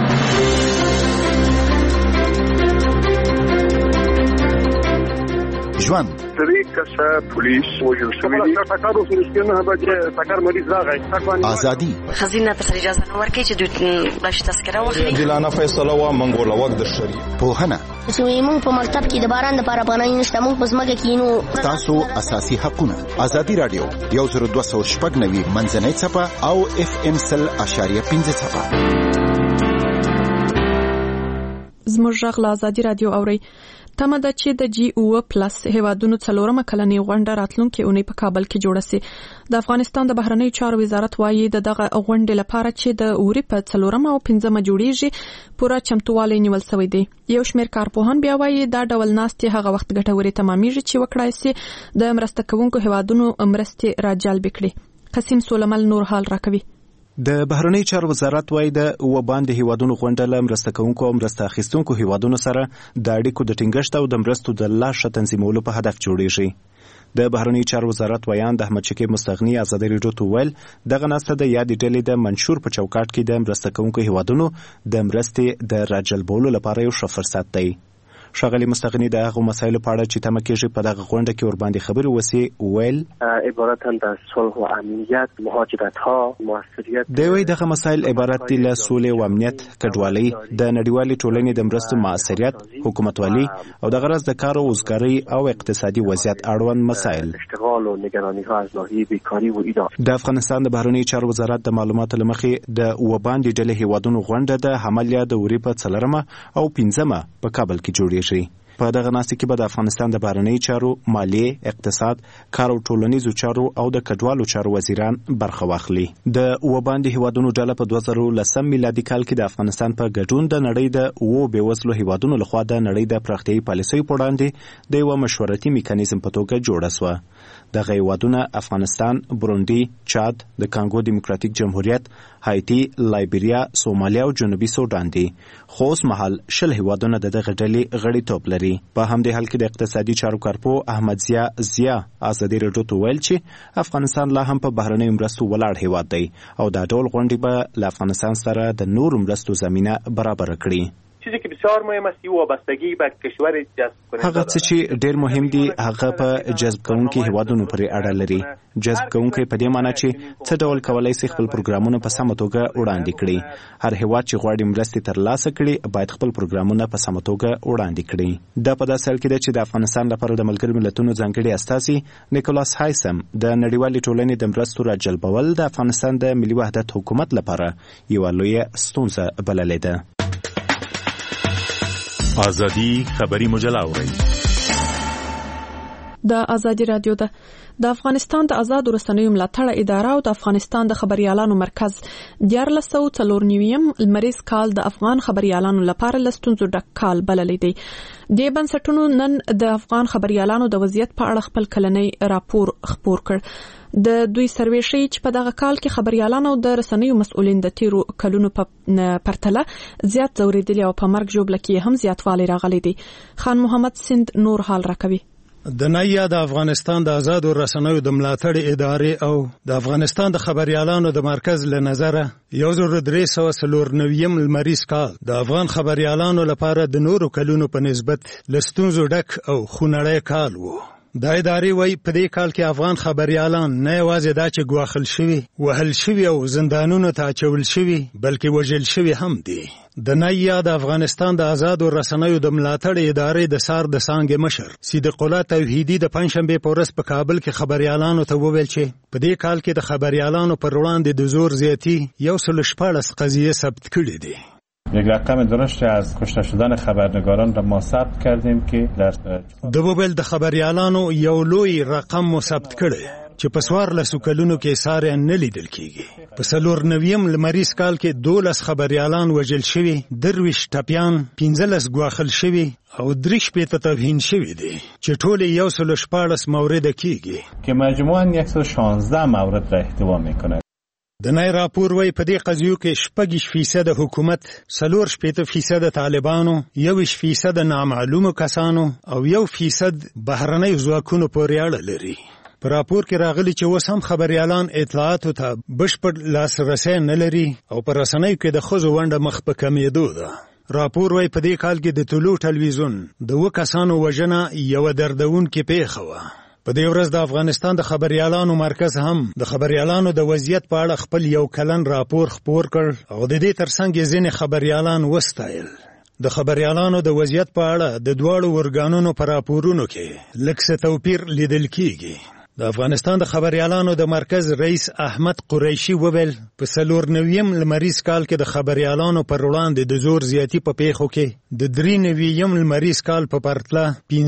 ژوند 3 کسه پولیس وژل شوي دي. ټکر وسو نه به چې ټکر مریض راغی. ازادي خزینه ته اجازه نه ورکړي چې دوی باندې تذکره واخلي. دلانه فیصله وا منګوله وخت د شری پوهنه چې موږ په مکتب کې د باران لپاره پناه نشته موږ په ځمکه کې نو تاسو اساسي حقونه. ازادي رادیو 102.9 منځنۍ صفه او FM 100.5 صفه. زموږ غږ له ازادي رادیو اوري. تمه ده چې د G7+ هیوادونو څلورمه کلنۍ غونډه راتلونکې اونۍ په کابل کې جوړه سي. د افغانستان د بهرنیو چارو وزارت وايي دغه غونډې لپاره چې د اوري په 4 او 5 جوړیږي پوره چمتووالی نیول شوی دی. یو شمېر کارپوهان بیا وايي دا ډول ناستې هغه وخت ګټورې تمامېږي چې وکړای سي د مرسته کوونکو هیوادونو مرستې راجلب کړي. قسیم سولمل نور حال راکوي. د بهرنی چارو وزارت وايي د وباندې هیوادونو غونډه له مرسته کوونکو او مرسته اخیستونکو هیوادونو سره د اړیکو د ټینګښت او د مرستو د لا ښه تنظیمولو په هدف جوړیږي. د بهرنی چارو وزارت ویان د احمد شکیب مستغنی ازادي رادیو ته ویل دغه ناسته د یادې ډلې د منشور په چوکاټ کې د مرسته کوونکو هیوادونو د مرستې د راجلبولو لپاره یو ښه فرصت دی. ښاغلي مستغنی د هغو مسایلو په اړه چې تمه کېږي په دغه غونډه کې ورباندې خبرې وسي ویل عبارتاً د صلح و امنیت، مهاجرت ها، موثریت. دوی وایي دغه مسایل عبارت دي له سولې او امنیت، کډوالۍ، د نړیوالې ټولنې د مرستو موثریت، حکومتولي او د غرض د کار او روزګارۍ او اقتصادي وضعیت اړوند مسایل. اشتغال او نگرانی ها از ناحیه بیکاری و ایدار. د افغانستان د بهرنیو چارو وزارت د معلوماتو لمخې د وباندې ډلې هیوادونو غونډه د حملیا د اوري په 4 او 5 په کابل کې جوړیږي. په دغه ناستې کې به د افغانستان د بهرنیو چارو، مالیې، اقتصاد، کار او ټولنیزو چارو او د کډوالو چارو وزیران برخه واخلي. د وباندې هیوادونو ډله په 2010 میلادي کال کې د افغانستان په ګډون د نړۍ د بېوزلو هیوادونو لخوا د نړۍ د پراختیایي پالیسیو په وړاندې د یو مشورتي میکانیزم په توګه جوړه شوه. دغه هیوادونه افغانستان، بروندي، چاد، د کانګو دیموکراتیک جمهوریت، هایتی، لایبیریا، سومالیا او جنوبي سودان دي. خو اوس مهال 20 هیوادونه د دغه ډلې غړیتوب لري. په همدې حال کې د اقتصادي چارو کارپو احمد ضیا ازادي رادیو ته ویل چې افغانستان لا هم په بهرنیو مرستو ولاړ هیواد دی او دا ډول غونډې به له افغانستان سره د نورو مرستو زمینه برابر کړي. چیزی که بسیار مهم است وابستگی به کشور جذب کننده هغه څه چې ډېر مهم دي هغه په جذب کوونکو هیوادونو پورې اړه لري. جذب کوونکو په دې معنی چې څه ډول کولای شي خپل پروګرامونه په سمه توګه وړاندې کړي. هر هیواد چې غواړي مرستې ترلاسه کړي باید خپل پروګرامونه په سمه توګه وړاندې کړي. دا په داسې حال کې ده چې د افغانستان لپاره د ملګرو ملتونو ځانګړي استازي نیکولاس هایسم د نړیوالې ټولنې د مرستو راجلبول د افغانستان د ملي وحدت حکومت لپاره یوه لویه ستونزه بللې ده. ازادي خبری مجله اورئ. د ازادي رادیو د افغانستان د آزاد رسنیو ملاتړ اداره او د افغانستان د خبريالانو مرکز 1494 لمریز کال د افغان خبريالانو لپاره لستونزو ډک کال بللی دی. د بنسټونو نن د افغان خبريالانو د وضعیت په اړه خپل کلنۍ راپور خپور کړ. د دوی سروې ښیي چې په دغه کال کې خبريالان او د رسنیو مسؤلین د تیرو کلونو په پرتله زیات ځورېدلي او په مرګ ژوبله کې هم زیاتوالی راغلی دی. خان محمد سند نور حال راکوي. د نیا د افغانستان د آزادو رسنیو د ملاتړ ادارې او د افغانستان د خبريالانو د مرکز له نظره 1394 لمریز کال د افغان خبريالانو لپاره د نورو کلونو په نسبت له ستونزو ډک او خونړی کال و. دا ادارې وایي په دې کال کې افغان خبريالان نه یوازې دا چې ګواښل شوي، وهل شوي او زندانونو ته اچول شوي، بلکې وژل شوي هم دي. د نیا د افغانستان د آزادو رسنیو د ملاتړ ادارې د سار د څانګې مشر صدیق الله توحیدي د پنځشنبې په ورځ په کابل کې خبريالانو ته وویل چې په دې کال کې د خبريالانو پر وړاندې د زور زیاتی 114 قضیه ثبت کړي دي. یک رقم درشتی از کشته شدن خبرنگاران را ما ثبت کردیم که در دوبل د خبريالانو یو لوی رقم مو ثبت کړي چې په 14 کلونو کې ساره نه لیدل کیږي. په 94 لمریز کال کې 12 خبريالان وژل شوي، 23 ټپیان، 15 ګواښل شوي او 3 توهین شوي دي چې ټول 114 مورد کیږي که مجموعاً 116 مورد را احتوا میکنه. د نای راپور وای په دې قضیو کې 6% حکومت، 4% طالبانو، 1% نامعلومو کسانو او 1% بهرنۍ ځواکونو پورې اړه لري. په راپور کې راغلي چې اوس هم خبريالان اطلاعاتو ته بشپړ لاسرسی نه لري او په رسنیو کې د ښځو ونډه مخ په کمېدو ده. راپور وای په دې کال کې د طلوع ټلویزیون د 2 کسانو وژنه یو دردونکې پیښه وه. په دې ورځ د افغانستان د خبريالانو مرکز هم د خبريالانو د وضعیت په اړه خپل یو کلن راپور خپور کړ او د دې ترڅنګ ځینې خبريالان وستایل. د خبريالانو د وضعیت په اړه د دواړو ورګانونو په راپورونو کې لږ څه توپیر لیدل کیږي. د افغانستان د خبريالانو د مرکز رئیس احمد قریشي وویل په 94 لمریز کال کې د خبريالانو پر وړاندې د زور زیاتی په پیښو کې د 93 لمریز کال په پرتله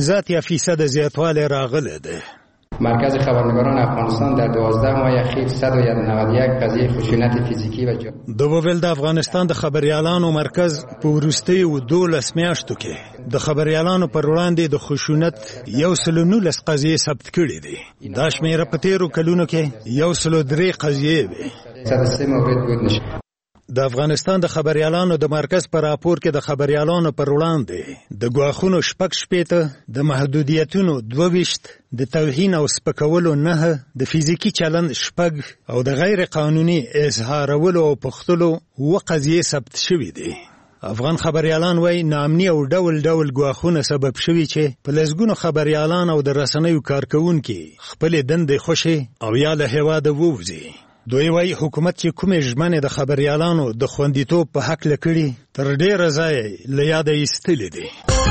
15% زیاتوالی راغلی دی. مرکز خبرنگاران افغانستان در 12 ماه اخیر 191 قضیه خشونت فیزیکی و دوبل د افغانستان د خبريالانو مرکز په وروستیو 12 میاشتو کې د خبريالانو پر وړاندې د خشونت 119 قضیه ثبت کړي دي. دا شمیره په تیرو کلونو کې 103 قضیه وي. 103 مورد بود نشه. د افغانستان د خبريالانو د مرکز پر راپور کې د خبريالانو پر وړاندې د ګواښونو 6 د محدودیتونو 22 د توهین او سپکولو 9 د فزیکی چلند 6 او د غیر قانوني اظهارولو او پختلو 2 قضیه ثبت شوي دي. افغان خبريالان وای نامني او ډول ګواښونه سبب شوي چې په لږونو خبريالان او د رسنیو کارکونکو خپل دندې خوشي او یا له هواده ووځي. دوی وای حکومت چې کومې ژمنې د خبريالانو د خوندیتوب په حق لکړي تر ډیره ځای له یاده ایستلې دي.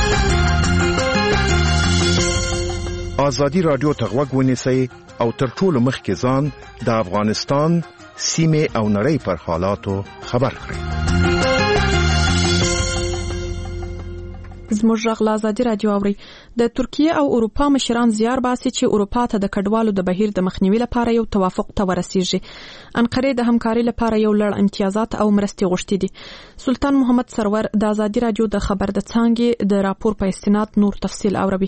آزادي رادیو ته غوږ ونیسئ او تر ټولو مخکې ځان د افغانستان سیمې او نړۍ پر حالاتو خبر کړئ. زموږ غږ له آزادي راډیو اوري. د ترکیه او اروپا مشران زیار باسي چې اروپا ته د کډوالو د بهیر د مخنیوي لپاره یو توافق ته ورسیږي. انقره د همکاري لپاره یو لړ امتیازات او مرستې غوښتي دي. سلطان محمد سرور د آزادي راډیو د خبر د څانګې د راپور په استناد نور تفصیل اوروي.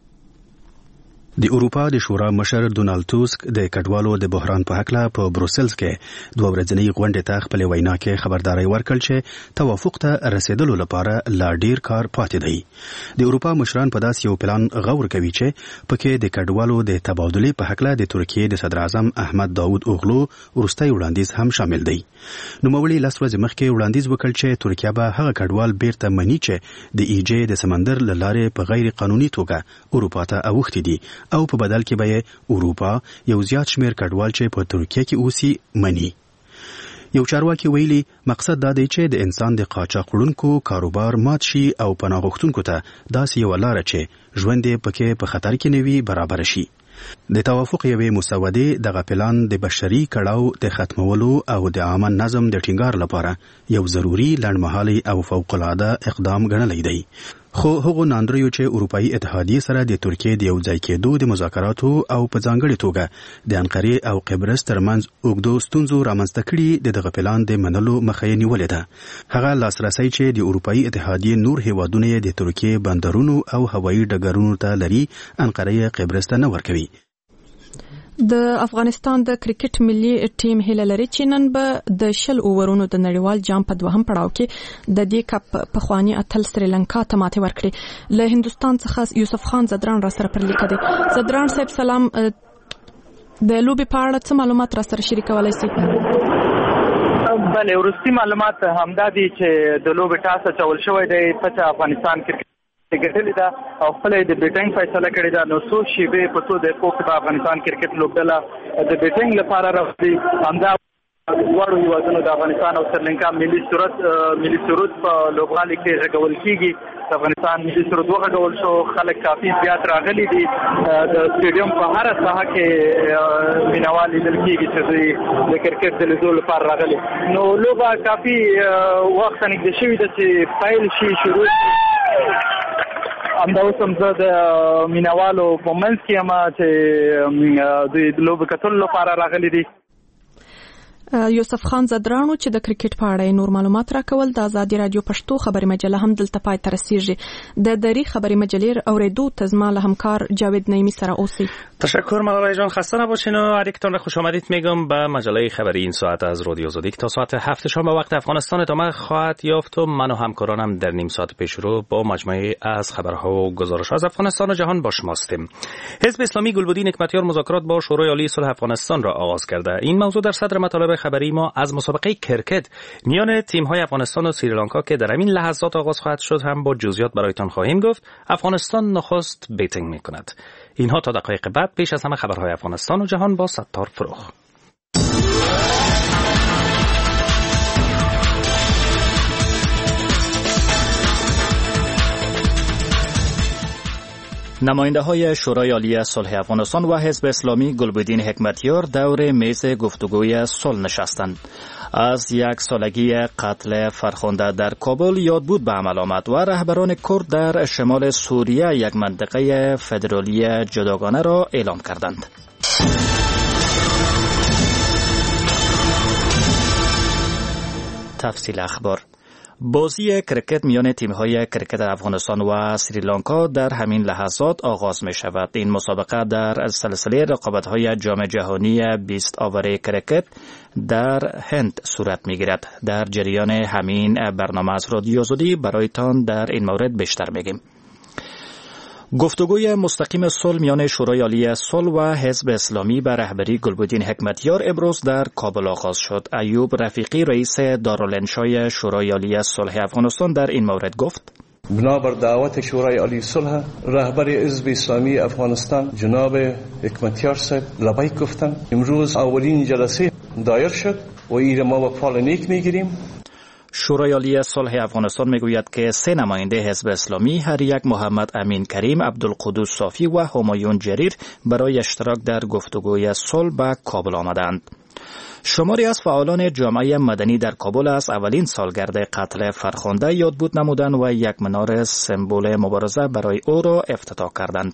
د اروپا د شورا مشر ډونالد توسک د کډوالو د بحران په حق له په بروسلز کې 2 ورځنۍ غونډې ته خپل وینا کې خبرداري ورکړل چې توافق ته رسیدلو لپاره لا ډیر کار پاتې دی. د اروپا مشران په داس یو پلان غور کوي چې پکې د کډوالو د تبادلې په حق له د ترکیه د صدر اعظم احمد داوود اوغلو ورستۍ وړاندیز هم شامل دی. نوموړي لاس ورځې مخکې وړاندیز وکړ چې ترکیه به هغه کډوال بیرته مني چې د ایجې د سمندر له لارې په غیر قانوني توګه اروپا ته اوښتي دي او په بدل کې به اروپا یو زیات شمیر کډوال چې په ترکیه کې اوسي مني. یو چارواکي ویلي مقصد دا دی چې د انسان د قاچاق وړونکو کاروبار مات شي او پناه غوښتونکو ته داسې یو لاره چې ژوند یې پکې په خطر کې نه وي برابر شي. د توافق یوې مسودې دغه پلان د بشري کړاو د ختمولو او د عامه نظم د ټینګار لپاره یو ضروري لنډمهالي او فوق العاده اقدام ګڼلی دی. خو هغو ناندریو چې اروپایي اتحادیې سره د ترکیه د یو ځای کېدو د مذاکراتو او په ځانګړې توګه د انقرې او قبرس ترمنځ اوږدو ستونزو رامنځته کړي د دغه پلان د منلو مخه یې نیولې ده. هغه لاسرسی چې د اروپایي اتحادیې نور هیوادونه د ترکیه بندرونو او هوایي ډګرونو ته لري انقرې قبرس ته نه ورکوي. د افغانستان د کرکټ ملي ټیم هیله لري چې نن به د 10 اوورونو د نړیوال جام په دوهم پړاو کې د دې کپ په خواني اتل سریلانکا ته ماتې ورکړي. له هندستان څخه یوسف خان زدران را سره پر لیکه دي. زدران صاحب سلام، د لوبې په اړه څه معلومات را سره شریکولای شئ؟ بله، وروستي معلومات همدا دي چې د لوبې ټاس اچول شوی دی په افغانستان کې ګټلې ده او خپل د بیټینګ فیصله کړې ده. نو څو شیبې په څو دقیقو کې په افغانستان کرکټ لوبډله د بیټینګ لپاره راغلي. همدا دواړو هیوادونو د افغانستان او سریلانکا ملي سرود په لوبغالي کې غږول کیږي. د افغانستان ملي سرود وغږول شو، خلک کافي زیات راغلي دي. د سټیډیم په هر ساحه کې مینوال لیدل کیږي چې د کرکټ د لیدلو لپاره راغلي. نو لوبه کافي وخت نږدې شوې ده چې پیل شي، شروع همدا اوس هم زه د مینوالو په منځ کې یم چې دوی د لوبې کتلو لپاره راغلي دي. یوسف خان زدرانو چې د کرکټ په اړه نور معلومات راکول. د آزادي رادیو پښتو خبري مجله هم دلته پای ته رسیږي. د دری خبري مجلې اوریدو تزما له همکار جاوید نعیمی سره اوسئ. تشکر ملالای جان، خسته نباشین و هر یکتون را خوش آمدید میگم به مجله خبری این ساعت از رادیو آزادی. تا ساعت 7 شام به وقت افغانستان ادامه خواهد یافت و من و همکارانم در نیم ساعت پیش رو با مجموعه از خبرها و گزارش‌ها از افغانستان و جهان با شما هستیم. حزب اسلامی گلبدین حکمتیار مذاکرات با شورای عالی صلح افغانستان را آغاز کرده. این موضوع در صدر مطالب خبری ما از مسابقه کرکت میان تیم‌های افغانستان و سریلانکا که در همین لحظات آغاز خواهد شد هم با جزئیات برایتان خواهیم گفت. افغانستان نخست بیتینگ می‌کند. اینها تا دقایق بعد. پیش از همه خبرهای افغانستان و جهان با ستار فروغ. نماینده‌های شورای عالی صلح افغانستان و حزب اسلامی گلبدین حکمتیار دور میز گفتگوی صلح نشستند. از یک سالگی قتل فرخنده در کابل یاد بود به عمل آمد و رهبران کرد در شمال سوریه یک منطقه فدرالی جداگانه را اعلام کردند. تفصیل اخبار. بازی کرکت میان تیم‌های کرکت افغانستان و سریلانکا در همین لحظات آغاز می شود. این مسابقه در سلسله رقابت‌های جام جهانی 20 آور کرکت در هند صورت می گیرد. در جریان همین برنامه از رادیو آزادی برایتان در این مورد بیشتر میگیم. گفتگوی مستقیم صلح میان شورای عالی صلح و حزب اسلامی به رهبری گلبدین حکمتیار امروز در کابل آغاز شد. ایوب رفیقی رئیس دارالانشای شورای عالی صلح افغانستان در این مورد گفت: بنابر دعوت شورای عالی صلح رهبر حزب اسلامی افغانستان جناب حکمتیار صاحب لبیک گفتن. امروز اولین جلسه دایر شد و این ما با فال نیک میگیریم. شورای عالی صلح افغانستان میگوید که 3 نماینده حزب اسلامی، هر یک محمد امین کریم، عبدالقدوس صافی و همایون جریر، برای اشتراک در گفتگوی صلح به کابل آمدند. شماری از فعالان جامعه مدنی در کابل از اولین سالگرد قتل فرخنده یاد بود نمودند و یک منار سمبل مبارزه برای او را افتتاح کردند.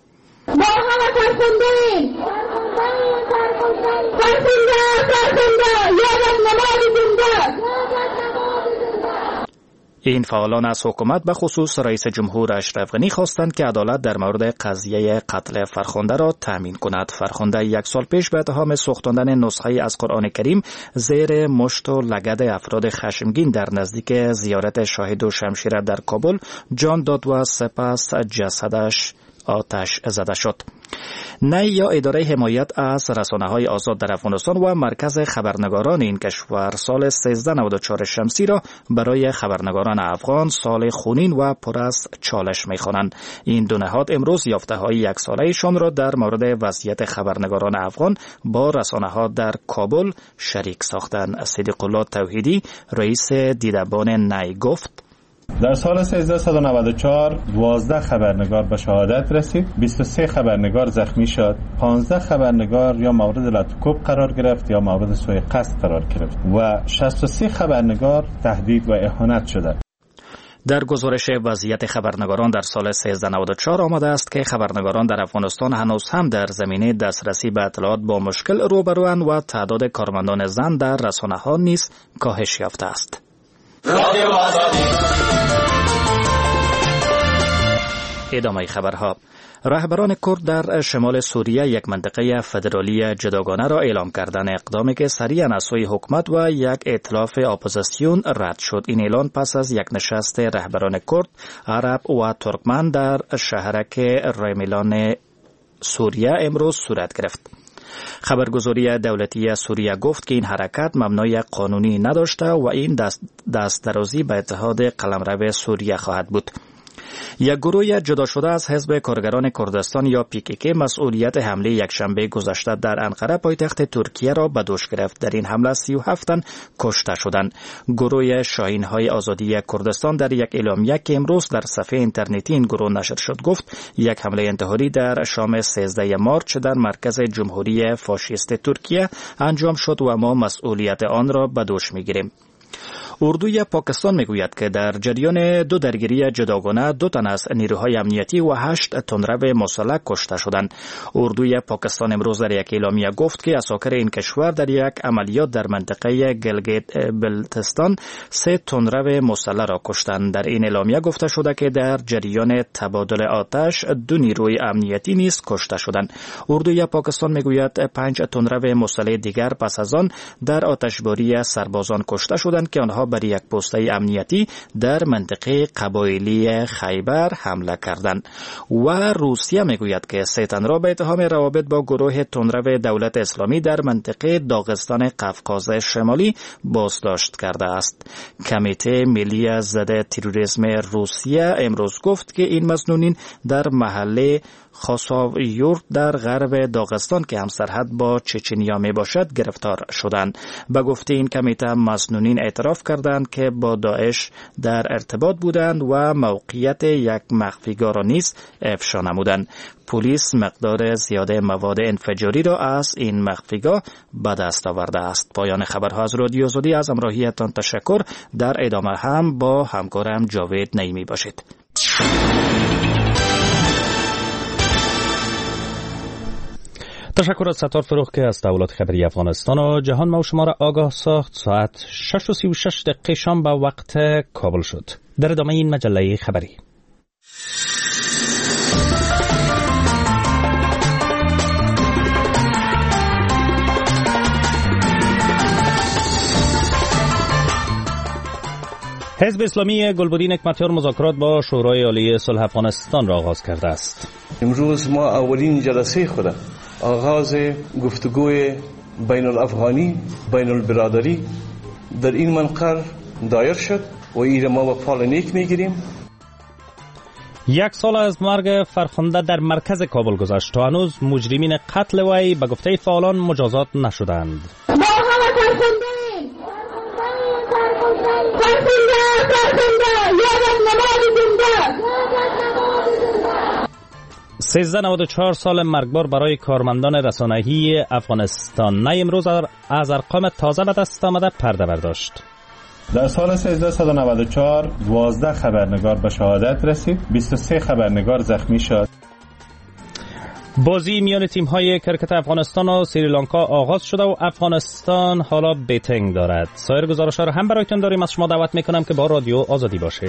این فعالان از حکومت به خصوص رئیس جمهور اشرف غنی خواستند که عدالت در مورد قضیه قتل فرخنده را تامین کند. فرخنده 1 سال پیش به اتهام سوختاندن نسخه از قرآن کریم زیر مشت و لگد افراد خشمگین در نزدیک زیارت شاهد و شمشیر در کابل جان داد و سپس جسدش آتش زده شد. نی یا اداره حمایت از رسانه‌های آزاد در افغانستان و مرکز خبرنگاران این کشور سال 1394 شمسی را برای خبرنگاران افغان سال خونین و پر از چالش می‌خوانند. این دو نهاد امروز یافته‌های 1 ساله‌شان را در مورد وضعیت خبرنگاران افغان با رسانه‌ها در کابل شریک ساختند. صدیق الله توحیدی رئیس دیدبان نی گفت: در سال 1394 12 خبرنگار به شهادت رسید، 23 خبرنگار زخمی شد، 15 خبرنگار یا مورد لطکوب قرار گرفت یا مورد سوء قصد قرار گرفت و 63 خبرنگار تهدید و اهانت شدند. در گزارش وضعیت خبرنگاران در سال 1394 آمده است که خبرنگاران در افغانستان هنوز هم در زمینه دسترسی به اطلاعات با مشکل روبروند و تعداد کارمندان زن در رسانه‌ها نیز کاهش یافته است. ادامه خبرها. رهبران کرد در شمال سوریه یک منطقه فدرالی جداگانه را اعلام کردند، اقدامی که سریعا از سوی حکومت و یک ائتلاف اپوزیسیون رد شد. این اعلان پس از یک نشست رهبران کرد، عرب و ترکمن در شهرک ریمیلان سوریه امروز صورت گرفت. خبرگزاری دولتی سوریه گفت که این حرکت مبنای قانونی نداشته و این دست درازی به اتحاد قلمرو سوریه خواهد بود. یک گروه جدا شده از حزب کارگران کردستان یا PKK مسئولیت حمله یکشنبه گذشته در انقره پایتخت ترکیه را به دوش گرفت. در این حمله 37 تن کشته شدند. گروه شاهین‌های آزادی کردستان در یک اعلامیه که امروز در صفحه اینترنتی این گروه نشر شد گفت یک حمله انتحاری در شام 13 مارچ در مرکز جمهوری فاشیست ترکیه انجام شد و ما مسئولیت آن را به دوش می‌گیریم. اردوی پاکستان میگوید که در جریان دو درگیری جداگانه 2 تن از نیروهای امنیتی و 8 تندرو مسلح کشته شدند. اردوی پاکستان امروز در یک اعلامیه گفت که اساکر این کشور در یک عملیات در منطقه گلگیت بلتستان 3 تندرو مسلح را کشتند. در این اعلامیه گفته شده که در جریان تبادل آتش 2 نیروی امنیتی نیز کشته شدند. اردوی پاکستان میگوید 5 تندرو مسلح دیگر پس از آن در آتشباری سربازان کشته شدند که آنها بر یک پسته امنیتی در منطقه قبایلی خیبر حمله کردند. و روسیه میگوید که 3 تن را به اتهام روابط با گروه تندرو دولت اسلامی در منطقه داغستان قفقاز شمالی بازداشت کرده است. کمیته ملی ضد تروریسم روسیه امروز گفت که این مسنونین در محله خاساویورد در غرب داغستان که همسرحد با چچنیا می باشد گرفتار شدند. به گفته این کمیته مسنونین اعتراف کردند که با داعش در ارتباط بودند و موقعیت یک مخفیگاه را نیز افشا نمودند. پلیس مقدار زیاده مواد انفجاری را از این مخفیگاه به دست آورده است. پایان خبرها از رادیو آزادی. از همراهیتان تشکر. در ادامه هم با همکارم جاوید نعیمی باشید. تشکر از ستار فروغ که از تحولات خبری افغانستان و جهان ما و شما را آگاه ساخت. ساعت 6:36 شام به وقت کابل شد. در ادامه این مجله خبری حزب اسلامی گلبدین حکمتیار مذاکرات با شورای عالی صلح افغانستان را آغاز کرده است. امروز ما اولین جلسه خود آغاز گفتگوی بین الافغانی بین البرادری در این منقر دایر شد و این ما با فال نیک میگیریم. 1 سال از مرگ فرخنده در مرکز کابل گذشت تا هنوز مجرمین قتل وی به گفته فعالان مجازات نشدند. 1394 سال مرگبار برای کارمندان رسانه‌ای افغانستان. نه امروز از ارقام تازه به دست آمده پرده برداشت. در سال 1394 12 خبرنگار به شهادت رسید، 23 خبرنگار زخمی شد. بازی میان تیم‌های کرکت افغانستان و سریلانکا آغاز شده و افغانستان حالا بیتینگ دارد. سایر گزارش‌ها را هم برایتان داریم. از شما دعوت می‌کنم که با رادیو آزادی باشید.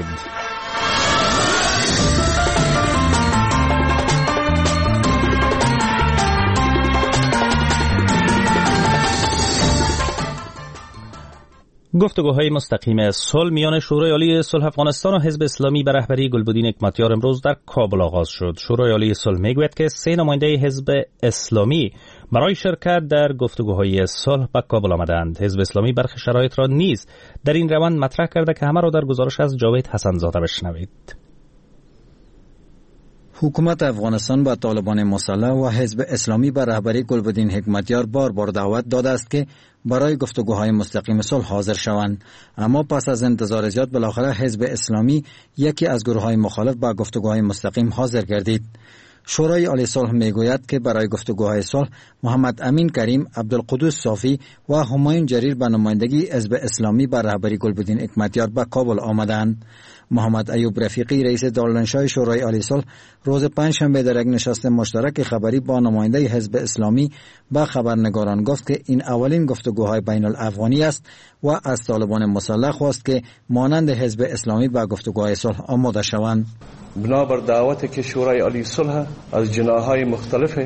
گفتگوهای مستقیم صلح میان شورای عالی صلح افغانستان و حزب اسلامی به رهبری گلبدین حکمتیار امروز در کابل آغاز شد. شورای عالی صلح میگوید که 3 نماینده حزب اسلامی برای شرکت در گفتگوهای صلح به کابل آمدند. حزب اسلامی برخی شرایط را نیز در این روند مطرح کرده که همه را در گزارش از جاوید حسن‌زاده بشنوید. حکومت افغانستان با طالبان مسلح و حزب اسلامی به رهبری گلبدین حکمتیار بار بار دعوت داده است که برای گفتگوهای مستقیم صلح حاضر شوند، اما پس از انتظار زیاد بالاخره حزب اسلامی یکی از گروه‌های مخالف به گفتگوهای مستقیم حاضر گردید. شورای عالی صلح میگوید که برای گفتگوهای صلح محمد امین کریم، عبدالقدوس صافی و همایون جریر به نمایندگی حزب اسلامی به رهبری گلبدین حکمتیار به کابل آمدند. محمد ایوب رفیقی رئیس دارالانشای شورای عالی صلح روز پنجشنبه در یک نشست مشترک خبری با نماینده حزب اسلامی به خبرنگاران گفت که این اولین گفتگوهای بین الافغانی است و از طالبان مسلح خواست که مانند حزب اسلامی به گفتگوهای صلح آماده شوند. بنابر دعوت که شورای عالی صلح از جناح‌های مختلف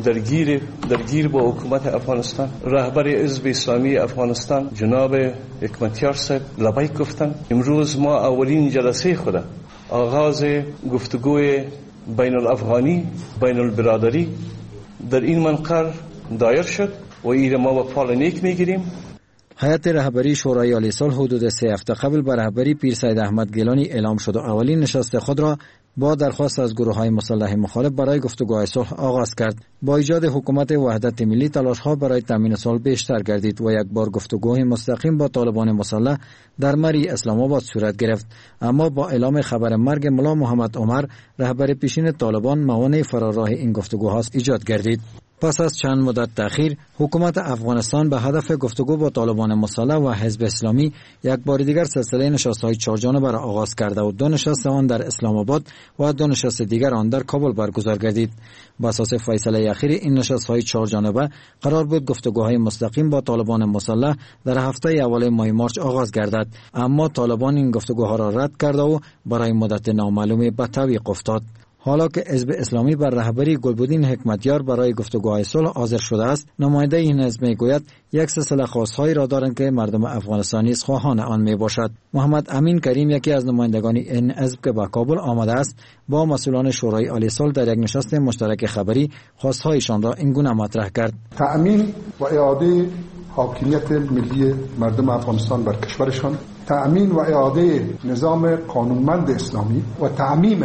درگیر با حکومت افغانستان، رهبر حزب اسلامی افغانستان جناب حکمتیار صاحب لبیک گفتن. امروز ما اولین جلسه خود آغاز گفتگوی بین الافغانی، بین البرادری در این منقر دایر شد و این ما با فال نیک میگیریم. هیئت رهبری شورای عالی صلح حدود 3 هفته قبل به رهبری پیر سید احمد گیلانی اعلام شد و اولین نشست خود را با درخواست از گروه‌های مسلح مخالف برای گفتگوهای صلح آغاز کرد. با ایجاد حکومت وحدت ملی تلاش‌ها برای تامین صلح بیشتر گردید و یک بار گفتگوهای مستقیم با طالبان مسلح در مری اسلام آباد صورت گرفت. اما با اعلام خبر مرگ ملا محمد عمر رهبر پیشین طالبان، موانع فراراه این گفتگوها ایجاد گردید. پس از چند مدت تأخیر، حکومت افغانستان به هدف گفتگو با طالبان مسلح و حزب اسلامی یک بار دیگر سلسله نشست‌های 4 جانبه را آغاز کرده و 2 نشست آن در اسلام آباد و 2 نشست دیگر آن در کابل برگزار گردید. بر اساس فیصله اخیر این نشست‌های 4 جانبه قرار بود گفتگوهای مستقیم با طالبان مسلح در هفته اول ماه مارس آغاز گردد، اما طالبان این گفتگوها را رد کرده و برای مدت نامعلومی به تعویق افتاد. حالا که حزب اسلامی بر رهبری گلبدین حکمتیار برای گفتگوهای صلح حاضر شده است، نماینده این حزب میگوید یک سلسله خواستهایی را دارند که مردم افغانستان نیز خواهان آن می باشد. محمد امین کریم، یکی از نمایندگان این حزب که به کابل آمده است، با مسئولان شورای عالی صلح در یک نشست مشترک خبری خواستهایشان را این گونه مطرح کرد: تأمین و اعاده حاکمیت ملی مردم افغانستان بر کشورشان، تأمین و اعاده نظام قانونمند اسلامی و تعمیم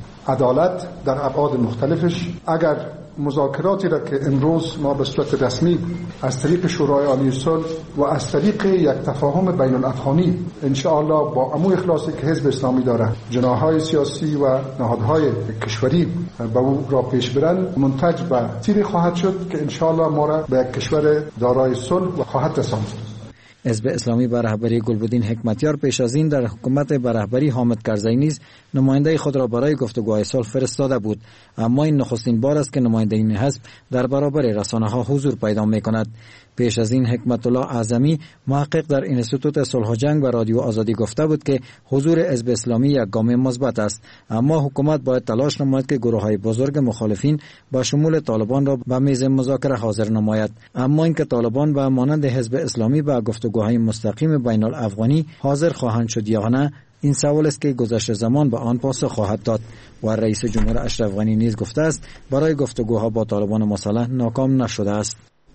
عدالت در ابعاد مختلفش. اگر مذاکراتی را که امروز ما به صورت رسمی از طریق شورای عالی صلح و از طریق یک تفاهم بین الافغانی ان شاء الله با عمو اخلاصی که حزب اسلامی داره، جناح‌های سیاسی و نهادهای کشوری به او را پیش برند، منتج به تیری خواهد شد که ان شاء الله ما را به یک کشور دارای صلح و خواهد رساند. حزب اسلامی به رهبری گلبدین حکمتیار پیش از این در حکومت به رهبری حامد کرزی نیز نماینده خود را برای گفتگوهای صلح فرستاده بود، اما این نخستین بار است که نماینده این حزب در برابر رسانه‌ها حضور پیدا می‌کند. پیش از این حکمت الله اعظمی، محقق در اینستیتوت صلح و جنگ و رادیو آزادی، گفته بود که حضور حزب اسلامی یک گام مثبت است، اما حکومت باید تلاش نماید که گروه‌های بزرگ مخالفین با شمول طالبان را به میز مذاکره حاضر نماید. اما اینکه طالبان به مانند حزب اسلامی به گفتگوهای مستقیم بین الافغانی حاضر خواهند شد یا نه، این سوال است که گذشت زمان به آن پاسخ خواهد داد. و رئیس جمهور اشرف غنی نیز گفته است برای گفتگوها با طالبان مسلح ناکام نشده است.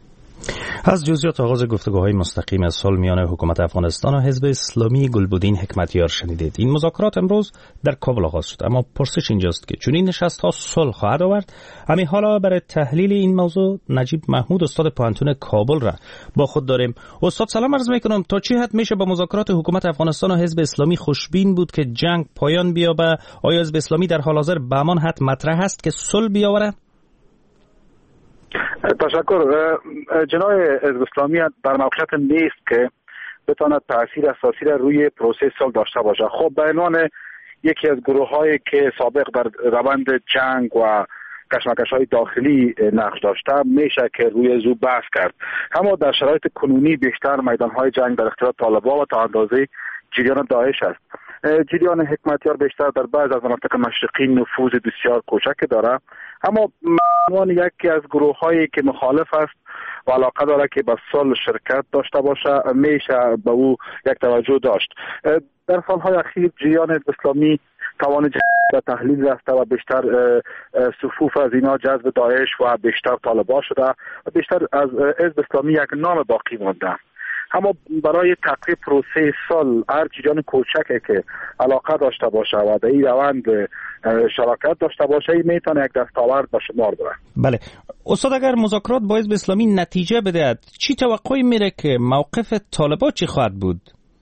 از جزئیات آغاز گفتگوهای مستقیم صلح میان حکومت افغانستان و حزب اسلامی گلبدین حکمتیار شنیدید. این مذاکرات امروز در کابل آغاز شد، اما پرسش اینجاست که چون این نشست‌ها صلح خواهد آورد، همین حالا برای تحلیل این موضوع نجیب محمود، استاد پوهنتون کابل را با خود داریم. استاد سلام عرض می‌کنم. تا چه حد میشه با مذاکرات حکومت افغانستان و حزب اسلامی خوشبین بود که جنگ پایان بیابه؟ آیا حزب اسلامی در حال حاضر به همان حد مطرح است که صلح بیاورد؟ تشکر. جناح حزب اسلامی در موقعیت نیست که بتواند تاثیر اساسی را روی پروسه صلح داشته باشد. خب به عنوان یکی از گروه‌هایی که سابق در روند جنگ و کشمکش‌های داخلی نقش داشته، میشه که روی زو بحث کرد. اما در شرایط کنونی بیشتر میدان‌های جنگ در اختیار طالبان و تا اندازه جریان داعش است. جریان حکمتیار بیشتر در بعض از مناطق مشرقی نفوذ بسیار کوچک داره، اما عنوان یکی از گروه‌هایی که مخالف است و علاقه داره که به صلح شرکت داشته باشه، میشه به او یک توجه داشت. در سالهای اخیر جریان اسلامی توان به تحلیل رفته و بیشتر صفوف از اینا جذب داعش و بیشتر طالبان شده و بیشتر از حزب اسلامی یک نام باقی مانده. اما برای تقریب پروسه صلح هر جریان کوچکی که علاقه داشته باشه و در این روند شراکت داشته باشه، میتونه یک دستاورد به شمار بره. بله استاد، اگر مذاکرات با حزب اسلامی نتیجه بدهد، چی توقعی میره که موقف طالبان چی خواهد بود؟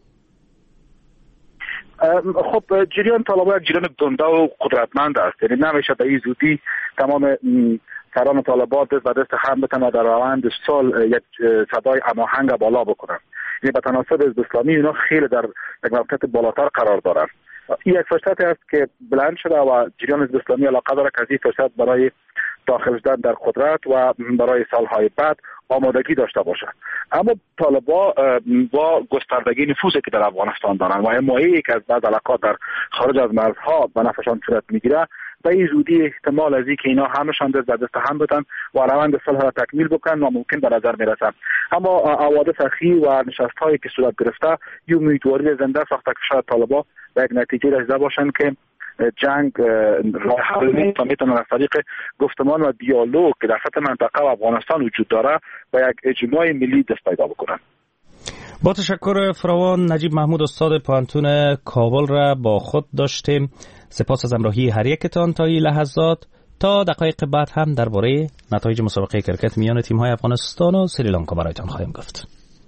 خب جریان طالبان یک جریان گنده و قدرتمند است، یعنی نمیشه به این زودی تمام سران طالبان دست به دست هم بتونه در روند صلح یک صدای هماهنگ بالا بکنن. یعنی به تناسب حزب اسلامی اینا خیلی در یک موقعیت بالاتر قرار دارن. این یک فرصتی است که بلند شده و جریان حزب اسلامی علاقه داره که از این فرصت برای داخل شدن در قدرت و برای سالهای بعد آمادگی داشته باشند. اما طالبان با گستردگی نفوذی که در افغانستان دارند و حمایه‌ای که از بعض علاقات در خارج از مرزها به نفعشان صورت میگیره، به این زودی احتمال از اینکه اینا همشان دست هم بدن و روند صلح را تکمیل بکنن ناممکن به نظر میرسد. اما حوادث اخیر و نشست‌هایی که صورت گرفته یه امیدواری زنده ساخته که شاید طالبان به یک نتیجه رسیده باشند که جنگ راه حل نیست و میتونن از طریق گفتمان و دیالوگ که در سطح منطقه و افغانستان وجود داره به یک اجماع ملی دست پیدا بکنن. با تشکر فراوان، نجیب محمود استاد پوهنتون کابل را با خود داشتیم. سپاس از همراهی هر یکتان تا این لحظات. تا دقایق بعد هم درباره نتایج مسابقه کرکت میان تیم‌های افغانستان و سریلانکا برایتان خواهیم گفت.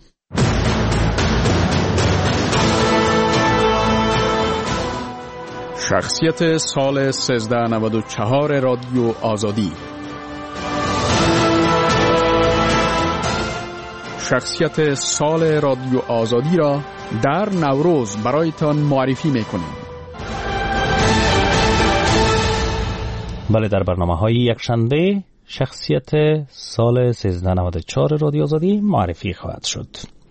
شخصیت سال 1394 رادیو آزادی. شخصیت سال رادیو آزادی را در نوروز برایتان معرفی می‌کنیم. بله، در برنامه‌های یکشنبه شخصیت سال 1394 رادیو آزادی معرفی خواهد شد.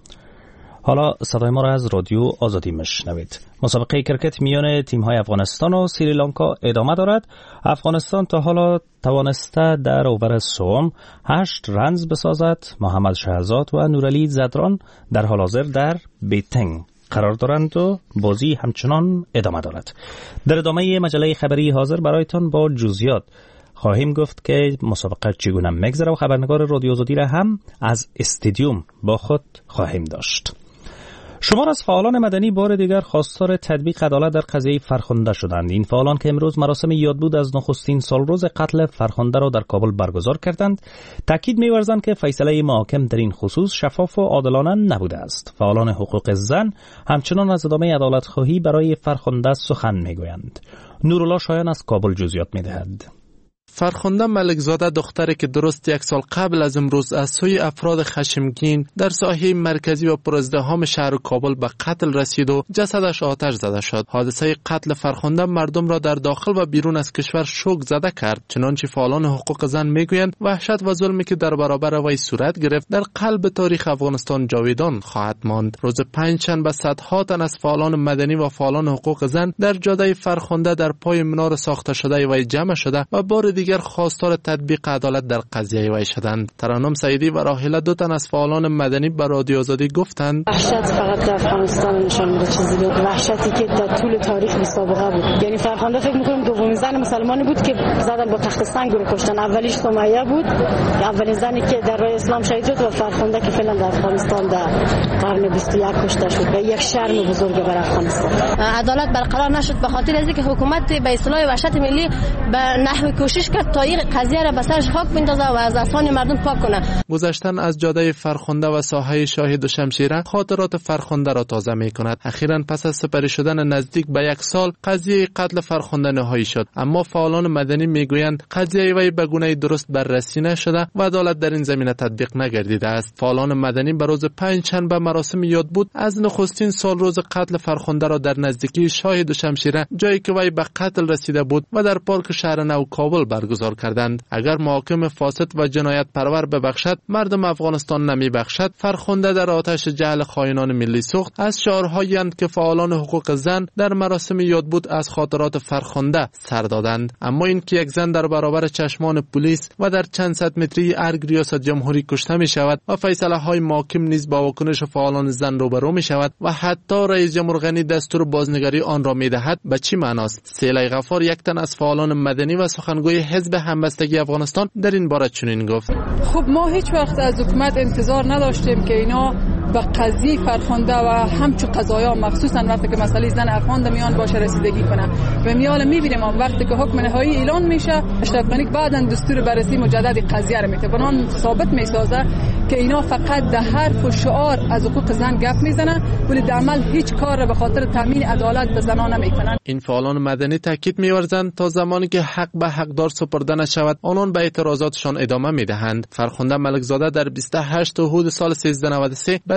حالا صدای ما را از رادیو آزادی میشنوید. مسابقه کرکت میان تیم‌های افغانستان و سریلانکا ادامه دارد. افغانستان تا حالا توانسته در اوور سوم 8 رنز بسازد. محمد شهزاد و نورعلی زدران در حال حاضر در بیتنگ قرار دارند و بازی همچنان ادامه دارد. در ادامه مجله خبری حاضر برایتان با جزئیات خواهیم گفت که مسابقه چگونه میگذره و خبرنگار رادیو آزادی را هم از استادیوم با خود خواهیم داشت. شمار از فعالان مدنی بار دیگر خواستار تطبیق عدالت در قضیه فرخنده شدند. این فعالان که امروز مراسم یادبود از نخستین سالروز قتل فرخنده را در کابل برگزار کردند، تاکید می‌ورزند که فیصله محاکم در این خصوص شفاف و عادلانه نبوده است. فعالان حقوق زن همچنان از ادامه عدالت خواهی برای فرخنده سخن می‌گویند. نورالله شایان از کابل جزئیات می‌دهد. فرخنده ملکزاده دختری که درست 1 سال قبل از امروز از سوی افراد خشمگین در ساحه مرکزی و پرازدحام شهر کابل به قتل رسید و جسدش آتش زده شد. حادثه قتل فرخنده مردم را در داخل و بیرون از کشور شوک زده کرد. چنانچه فعالان حقوق زن میگویند وحشت و ظلمی که در برابر وی صورت گرفت در قلب تاریخ افغانستان جاویدان خواهد ماند. روز پنجشنبه صدها تن از فعالان مدنی و فعالان حقوق زن در جاده فرخنده در پای منار ساخته شده وی جمع شده و بار دیگر خواستار تطبیق عدالت در قضیه وی شدند. ترانم سعیدی و راحله 2 تن از فعالان مدنی به رادیو آزادی گفتند وحشت فقط در افغانستان نشان میده چیزی بود، وحشتی که در طول تاریخ مسابقه بود. یعنی فرخنده فکر می‌کنم دومین زن مسلمانی بود که زدن با تخت سنگ رو کشتن. اولیش سمیه بود، اولین زنی که در راه اسلام شهید شد، و فرخنده که فعلا در افغانستان در قرن 21 کشته شد. و یک شرم بزرگ بر افغانستان. عدالت برقرار نشد به خاطر از اینکه حکومت به اصطلاح وحشت ملی به نحو کوشش کرد تا این قضیه را به سرش خاک بندازه و از اسان مردم پاک کنه. گذشتن از جاده فرخنده و ساحه شاهد و شمشیره خاطرات فرخنده را تازه می کند. اخیراً پس از سپری شدن نزدیک به 1 سال قضیه قتل فرخنده نهایی شد، اما فعالان مدنی میگویند قضیه وی به گونه درست بررسی نشده و عدالت در این زمینه تطبیق نگردیده است. فعالان مدنی به روز پنجشنبه مراسم یادبود از نخستین سالروز قتل فرخنده را در نزدیکی شاهد و شمشیره، جایی که وی به قتل رسیده بود، و در پارک شهر نو کابل برگزار کردند. اگر محاکم فاسد و جنایت پرور ببخشد، مردم افغانستان نمی بخشد. فرخنده در آتش جهل خائنان ملی سوخت از شعارهایی اند که فعالان حقوق زن در مراسم یادبود از خاطرات فرخنده سر دادند. اما این که یک زن در برابر چشمان پلیس و در چند صد متری ارگ ریاست جمهوری کشته می شود و فیصله های محاکم نیز با واکنش فعالان زن روبرو می شود و حتی رئیس جمهور غنی دستور بازنگری آن را می دهد، به چی معناست؟ سیلای غفار، یک تن از فعالان مدنی و سخنگوی حزب همبستگی افغانستان، در این باره چنین گفت: خب ما هیچ وقت از حکومت انتظار نداشتیم که اینا به قضیه فرخنده و همچون قضایا مخصوصا وقتی که مسئله زن افغان میان باشه رسیدگی کنه. و میال میبینیم وقتی که حکم نهایی اعلان میشه، اشرف غنی بعداً دستور بررسی مجدد قضیه رو میده. بنان ثابت میسازه که اینا فقط در حرف و شعار از حقوق زن گپ میزنن، ولی در عمل هیچ کار را به خاطر تامین عدالت به زنان نمیکنن. این فعالان مدنی تاکید می‌ورزند تا زمانی که حق به حقدار سپرده نشود، آنان به اعتراضاتشان ادامه میدهند. فرخنده ملکزاده در 28 احود سال 1393 به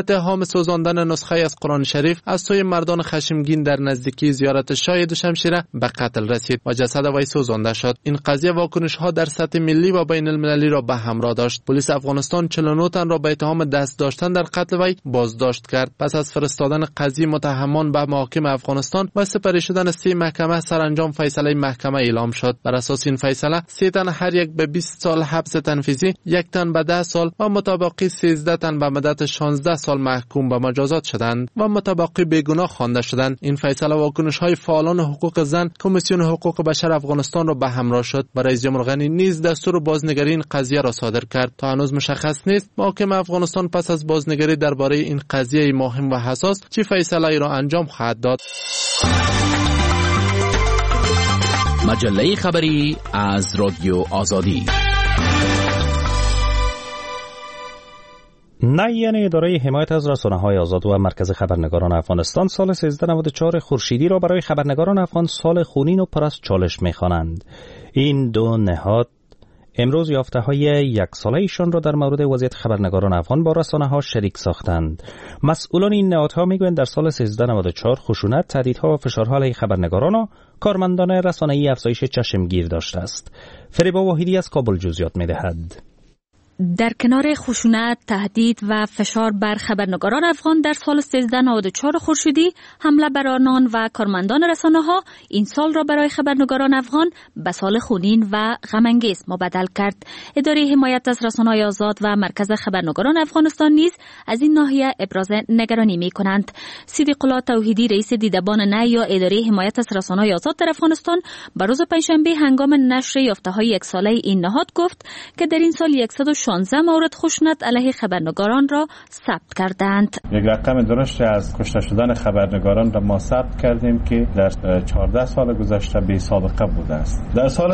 اتهام سوزاندن نسخه از قرآن شریف از سوی مردان خشمگین در نزدیکی زیارت شاه دوشمشیره به قتل رسید و جسد وی سوزانده شد. این قضیه واکنش‌ها در سطح ملی و بین المللی را به همراه داشت. پلیس افغانستان 49 تن را به اتهام دست داشتن در قتل وی بازداشت کرد. پس از فرستادن قضیه متهمان به محاکم افغانستان و سپری شدن 3 محکمه، سرانجام فیصله محکمه اعلام شد. بر اساس این فیصله 3 تن هر یک به 20 سال حبس تنفیذی، 1 تن به 10 سال و متبقی 13 تن به مدت 16 سال محکوم به مجازات شدند و متبقی بیگناه خوانده شدند. این فیصله واکنش‌های فعالان حقوق زن، کمیسیون حقوق بشر افغانستان را به همراه شد. رئیس جمهور غنی نیز دستور بازنگری این قضیه را صادر کرد. تا هنوز مشخص نیست محاکم افغانستان پس از بازنگری درباره این قضیه مهم و حساس چه فیصله را انجام خواهد داد. مجله خبری از رادیو آزادی. نعیان اداره حمایت از رسانه‌های آزاد و مرکز خبرنگاران افغانستان سال 1394 خورشیدی را برای خبرنگاران افغان سال خونین و پر از چالش می‌خوانند. این دو نهاد امروز یافته‌های یک ساله ایشان را در مورد وضعیت خبرنگاران افغان با رسانه‌ها شریک ساختند. مسئولان این نهادها میگویند در سال 1394 خشونت، تهدیدها و فشارها علیه خبرنگاران و کارمندان رسانه‌ای افزایش چشمگیر داشته است. فریبا واحدی از کابل جزئیات می‌دهد. در کنار خشونت، تهدید و فشار بر خبرنگاران افغان در سال 1394 خورشیدی، حمله بر آنان و کارمندان رسانه‌ها این سال را برای خبرنگاران افغان به سال خونین و غم‌انگیز مبدل کرد. اداره حمایت از رسانه‌های آزاد و مرکز خبرنگاران افغانستان نیز از این ناحیه ابراز نگرانی می‌کنند. صدیق الله توحیدی، رئیس دیدبان نهایی یا اداره حمایت از رسانه‌های آزاد در افغانستان، به روز پنجشنبه هنگام نشر یافته‌های یک ساله این نهاد گفت که در این سال 116 مورد خشونت علیه خبرنگاران را ثبت کردند. یک رقم درشت از کشته شدن خبرنگاران را ما ثبت کردیم که در 14 سال گذشته بی سابقه بوده است. در سال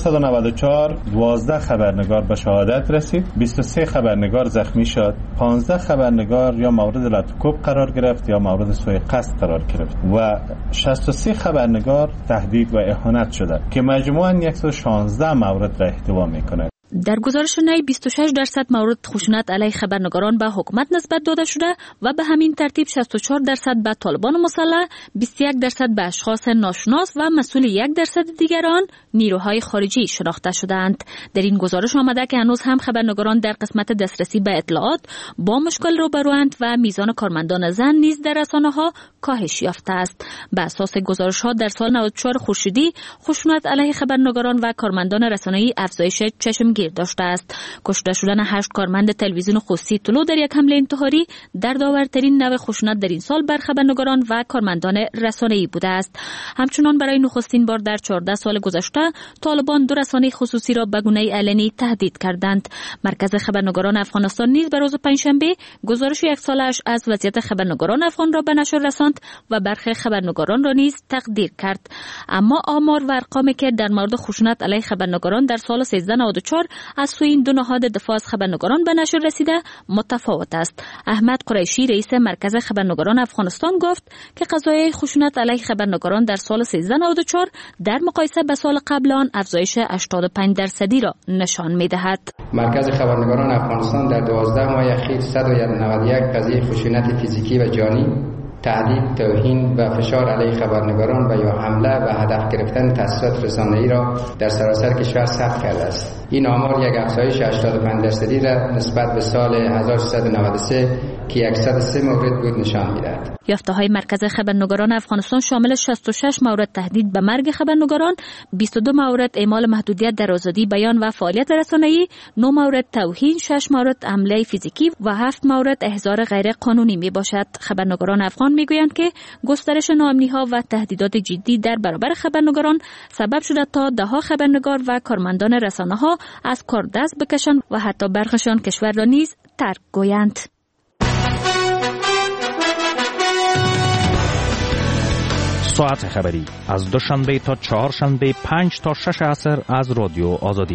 1394 12 خبرنگار به شهادت رسید، 23 خبرنگار زخمی شد، 15 خبرنگار یا مورد لطکوب قرار گرفت یا مورد سوء قصد قرار گرفت و 63 خبرنگار تهدید و اهانت شده که مجموعاً 116 مورد را احتوا می‌کند. در گزارش نهایی 26% مورد خشونت علیه خبرنگاران به حکومت نسبت داده شده و به همین ترتیب 64% به طالبان مسلح، 21% به اشخاص ناشناس و مسئول 1% دیگران نیروهای خارجی شناخته شدند. در این گزارش آمده که هنوز هم خبرنگاران در قسمت دسترسی به اطلاعات با مشکل روبروند و میزان کارمندان زن نیز در رسانه‌ها کاهش یافته است. به اساس گزارش‌ها در سال 94 خورشیدی خشونت علیه خبرنگاران و کارمندان رسانه‌ای افزایش چشمگیر داشته است. کشته شدن 8 کارمند تلویزیون خصوصی طلوع در یک حمله انتحاری دردآورترین نوع خشونت در این سال بر خبرنگاران و کارمندان رسانه‌ای بوده است. همچنان برای نخستین بار در 14 سال گذشته طالبان 2 رسانه خصوصی را به گونه علنی تهدید کردند. مرکز خبرنگاران افغانستان نیز به روز پنجشنبه گزارش یک سالش از وضعیت خبرنگاران افغان را به نشر رساند و برخی خبرنگاران را نیز تقدیر کرد. اما آمار و ارقامی که در مورد خشونت علیه خبرنگاران در سال 1394 از سوی این دو نهاد دفاع از خبرنگاران به نشر رسیده متفاوت است. احمد قریشی، رئیس مرکز خبرنگاران افغانستان، گفت که قضایای خشونت علیه خبرنگاران در سال 1394 در مقایسه با سال قبل آن افزایش 85% را نشان می‌دهد. مرکز خبرنگاران افغانستان در 12 ماه اخیر 191 قضیه خشونت فیزیکی و جانی، تهدید، توهین و فشار علیه خبرنگاران و یا حمله و هدف گرفتن تأسیسات رسانه‌ای را در سراسر کشور ثبت کرده است. این آمار یک افزایش 85% را نسبت به سال 1393 که 103 مورد بود نشان می‌دهد. یافته‌های مرکز خبرنگاران افغانستان شامل 66 مورد تهدید به مرگ خبرنگاران، 22 مورد اعمال محدودیت در آزادی بیان و فعالیت رسانه‌ای، 9 مورد توهین، 6 مورد حمله فیزیکی و 7 مورد احضار غیر قانونی میباشد. خبرنگاران افغان میگویند که گسترش ناامنی‌ها و تهدیدات جدی در برابر خبرنگاران سبب شده تا ده‌ها خبرنگار و کارمندان رسانه‌ها از کار دست بکشند و حتی برخشان کشور را نیز ترک گویند. ساعت خبری از دوشنبه تا چهارشنبه 5 تا 6 عصر از رادیو آزادی.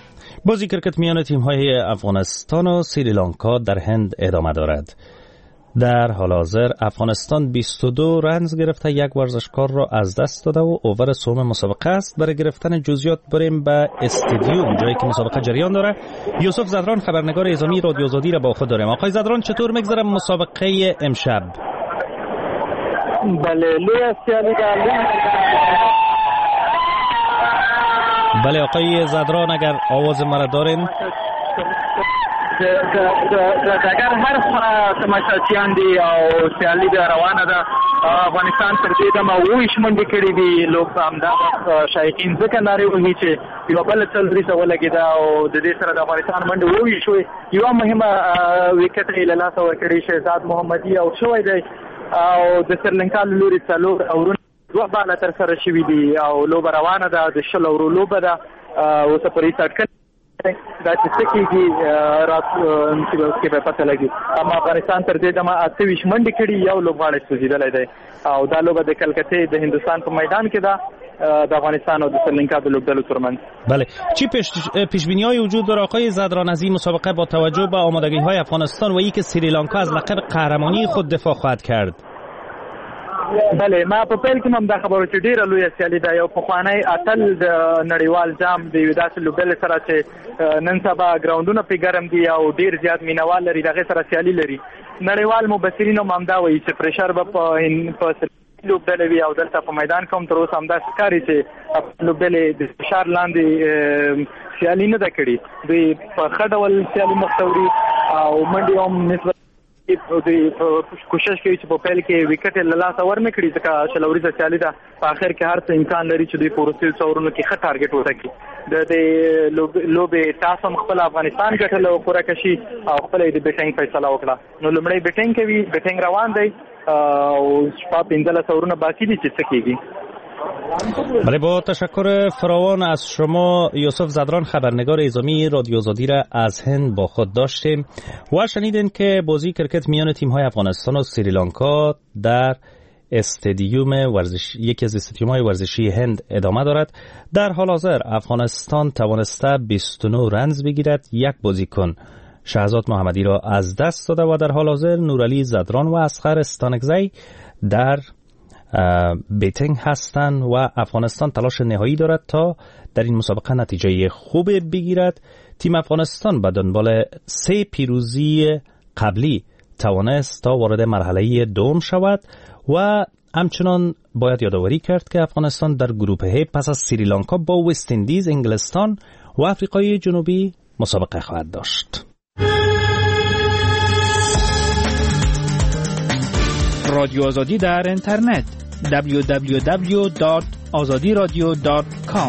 بازی کرکت میان تیم‌های افغانستان و سریلانکا در هند ادامه دارد. در حال حاضر افغانستان 22 رنز گرفته، یک ورزشکار را از دست داده و اوور سوم مسابقه است. برای گرفتن جزئیات بریم به استادیوم جایی که مسابقه جریان داره. یوسف زدران خبرنگار اعزامی رادیو آزادی را با خود داریم. آقای زدران چطور میگذره مسابقه امشب؟ بله بله آقای زدران اگر آواز مرا دارین. اگر هر تماشاچیان دی او سیالي د روانه ده افغانستان تر دې دمه وښ منډې کړې دي لوک هم دا شایقین ځکه نارې وهي چې یو بل څلوري څه ولګېده او د دې سره د افغانستان منډې ووي شوې. یوه مهمه وکټ یې له لاسه ورکړی شهزاد محمدي او شوی دی او د سریلانکا له لوري څلور اورونه دوه باله ترسره شوي دي او لوبه روانه ده. د 10 اورو لوبه ده اوسه پورې اټکل دا چې څه کېږي کې به پته لګي. اما افغانستان تر دې دمه 28 منډې کړي، یو لوبغاړی سوځېدلی دی او دا لوبه د کلکتې د هندوستان په میدان کې ده د افغانستان او د سریلانکا د لوبډلو ترمنځ. بله چی پیشبینی‌های وجود داره آقای زدران از این مسابقه با توجه به آمادگی‌های افغانستان و اینکه سریلانکا از لقب قهرمانی خود دفاع خواهد کرد؟ بله ما په پیل کې هم دا خبره چې ډیره لویه سیالي ده. یو پخوانی اتل د نړیوال جام د یو داسې لوبډلې سره چې نن سبا ګراوندونه پې ګرم دي او ډیر زیات مینوال لري، دغه سره سیالي لري. نړیوال مبصرین هم دا وایي چې پریشر به په لوبډلې وي او دلته په میدان کې هم تر اوسه همدا ښکاري چې لوبډلې د فشار لاندې سیالي نه ده کړې. دوی په ښه ډول سیالي مخته وړي او منډې هم نسبت دوی کوشش کوي چې په پیل کې وکټ له لاسه ورنه کړي ځکه چې لوري د سیالي ده په اخر کې هر څه امکان لري چې دوی په وروستیو څورونو کې ښه ټارګټ وټاکي. د لوبې تاسو هم خپل افغانستان ګټله او پوره کشي او خپل د بیټینګ فیصله وکړه. نو لومړی بیټینګ کوي، بیټینګ روان دی او شپه 15 څورونه باقی دي چې څه کېږي. بله با تشکر فراوان از شما یوسف زدران خبرنگار اعزامی رادیو آزادی را از هند با خود داشتیم و شنیدین که بازی کرکت میان تیم‌های افغانستان و سریلانکا در استادیوم یکی از استادیوم‌های ورزشی هند ادامه دارد. در حال حاضر افغانستان توانسته 29 رنز بگیرد، یک بازیکن شهزاد محمدی را از دست داده و در حال حاضر نورعلی زدران و اصغر استانکزی در بیتینگ هستند و افغانستان تلاش نهایی دارد تا در این مسابقه نتیجه خوب بگیرد. تیم افغانستان به دنبال 3 پیروزی قبلی توانست تا وارد مرحله دوم شود و همچنان باید یادآوری کرد که افغانستان در گروه ه پس از سریلانکا با وست اندیز، انگلستان و آفریقای جنوبی مسابقه خواهد داشت. رادیو آزادی در اینترنت www.azadiradio.com.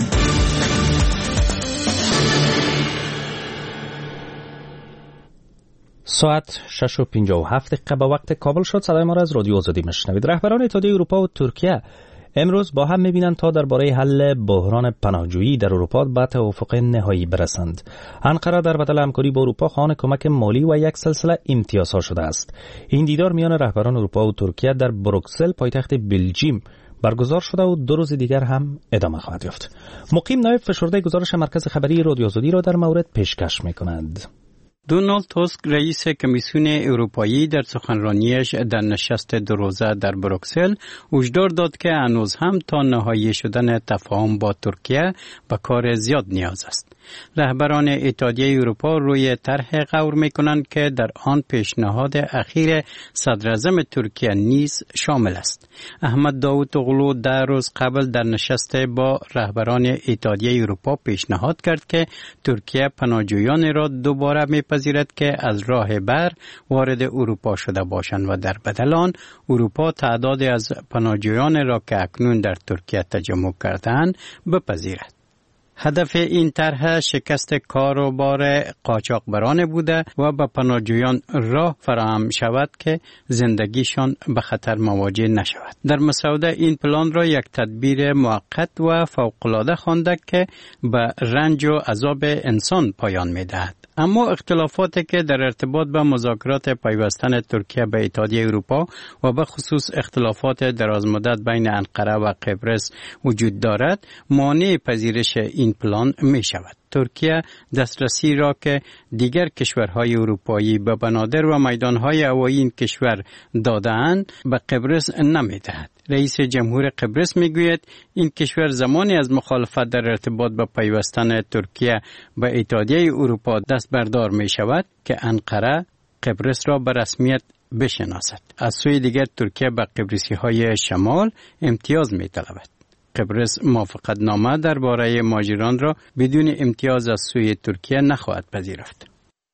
ساعت 6:57 به وقت کابل شد. صدای ما را از رادیو آزادی میشنوید. رهبران اتحادیه اروپا و ترکیه امروز با هم می‌بینند تا درباره حل بحران پناهجویی در اروپا به توافق نهایی برسند. انقره در بدل همکاری با اروپا خواهان کمک مالی و یک سلسله امتیازها شده است. این دیدار میان رهبران اروپا و ترکیه در بروکسل پایتخت بلژیم برگزار شده و 2 روز دیگر هم ادامه خواهد یافت. مقیم نایب فشرده گزارش مرکز خبری رادیو آزادی را در مورد پیشکش می‌کنند. دونالد توسک رئیس کمیسیون اروپایی در سخنرانیش در نشست 2 روزه در بروکسل هشدار داد که هنوز هم تا نهایی شدن تفاهم با ترکیه به کار زیاد نیاز است. رهبران اتحادیه اروپا روی طرح غور می‌کنند که در آن پیشنهاد اخیر صدراعظم ترکیه نیز شامل است. احمد داوطاغلو 10 روز قبل در نشست با رهبران اتحادیه اروپا پیشنهاد کرد که ترکیه پناهجویان را دوباره می‌پذیرد که از راه بر وارد اروپا شده باشند و در بدل آن اروپا تعدادی از پناهجویان را که اکنون در ترکیه تجمع کرده‌اند بپذیرد. هدف این طرح شکست کاروبار قاچاقبران بوده و به پناهجویان راه فراهم شود که زندگیشان به خطر مواجه نشود. در مسوده این پلان را یک تدبیر موقت و فوق‌العاده خوانده که به رنج و عذاب انسان پایان می‌دهد. اما اختلافاتی که در ارتباط با مذاکرات پیوستن ترکیه به اتحادیه اروپا و به خصوص اختلافات درازمدت بین انقره و قبرس وجود دارد مانع پذیرش این پلان می شود. ترکیه دسترسی را که دیگر کشورهای اروپایی به بنادر و میدانهای هوایی این کشور داده‌اند به قبرس نمی‌دهد. رئیس جمهور قبرس میگوید این کشور زمانی از مخالفت در ارتباط با پیوستن ترکیه به اتحادیه اروپا دست بردار می شود که انقره قبرس را به رسمیت بشناسد. از سوی دیگر ترکیه به قبرسی‌های شمال امتیاز می‌طلبد. قبرس موافقت نامه درباره مهاجران را بدون امتیاز از سوی ترکیه نخواهد پذیرفت.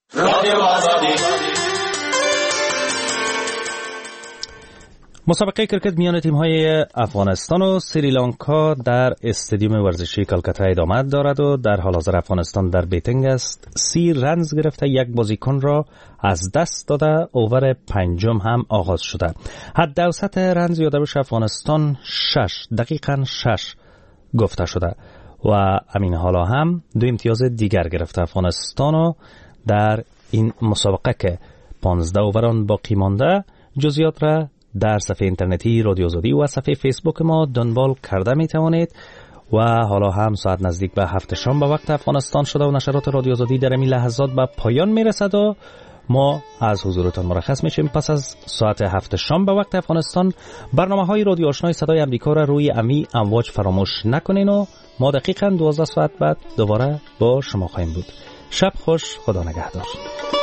مسابقه کرکت میان تیم‌های افغانستان و سریلانکا در استادیوم ورزشی کلکته ادامه دارد و در حال حاضر افغانستان در بیتینگ است. 30 رنز گرفته یک بازیکن را از دست داده. اوور پنجم هم آغاز شده. حد اوسط رنز یادبش افغانستان 6 گفته شده و همین حالا هم 2 امتیاز دیگر گرفته افغانستان و در این مسابقه که 15 اووران باقی مانده. جزئیات را در صفحه اینترنتی رادیو آزادی و صفحه فیسبوک ما دنبال کرده می توانید. و حالا هم ساعت نزدیک به 7 شام به وقت افغانستان شده و نشرات رادیو آزادی در این لحظات به پایان می رسد و ما از حضورتان مرخص میشیم. پس از ساعت 7 شام به وقت افغانستان برنامه های رادیو آشنای صدای امریکا را روی امی امواج فراموش نکنین و ما دقیقاً 12 ساعت بعد دوباره با شما خواهیم بود. شب خوش، خدا نگهدار.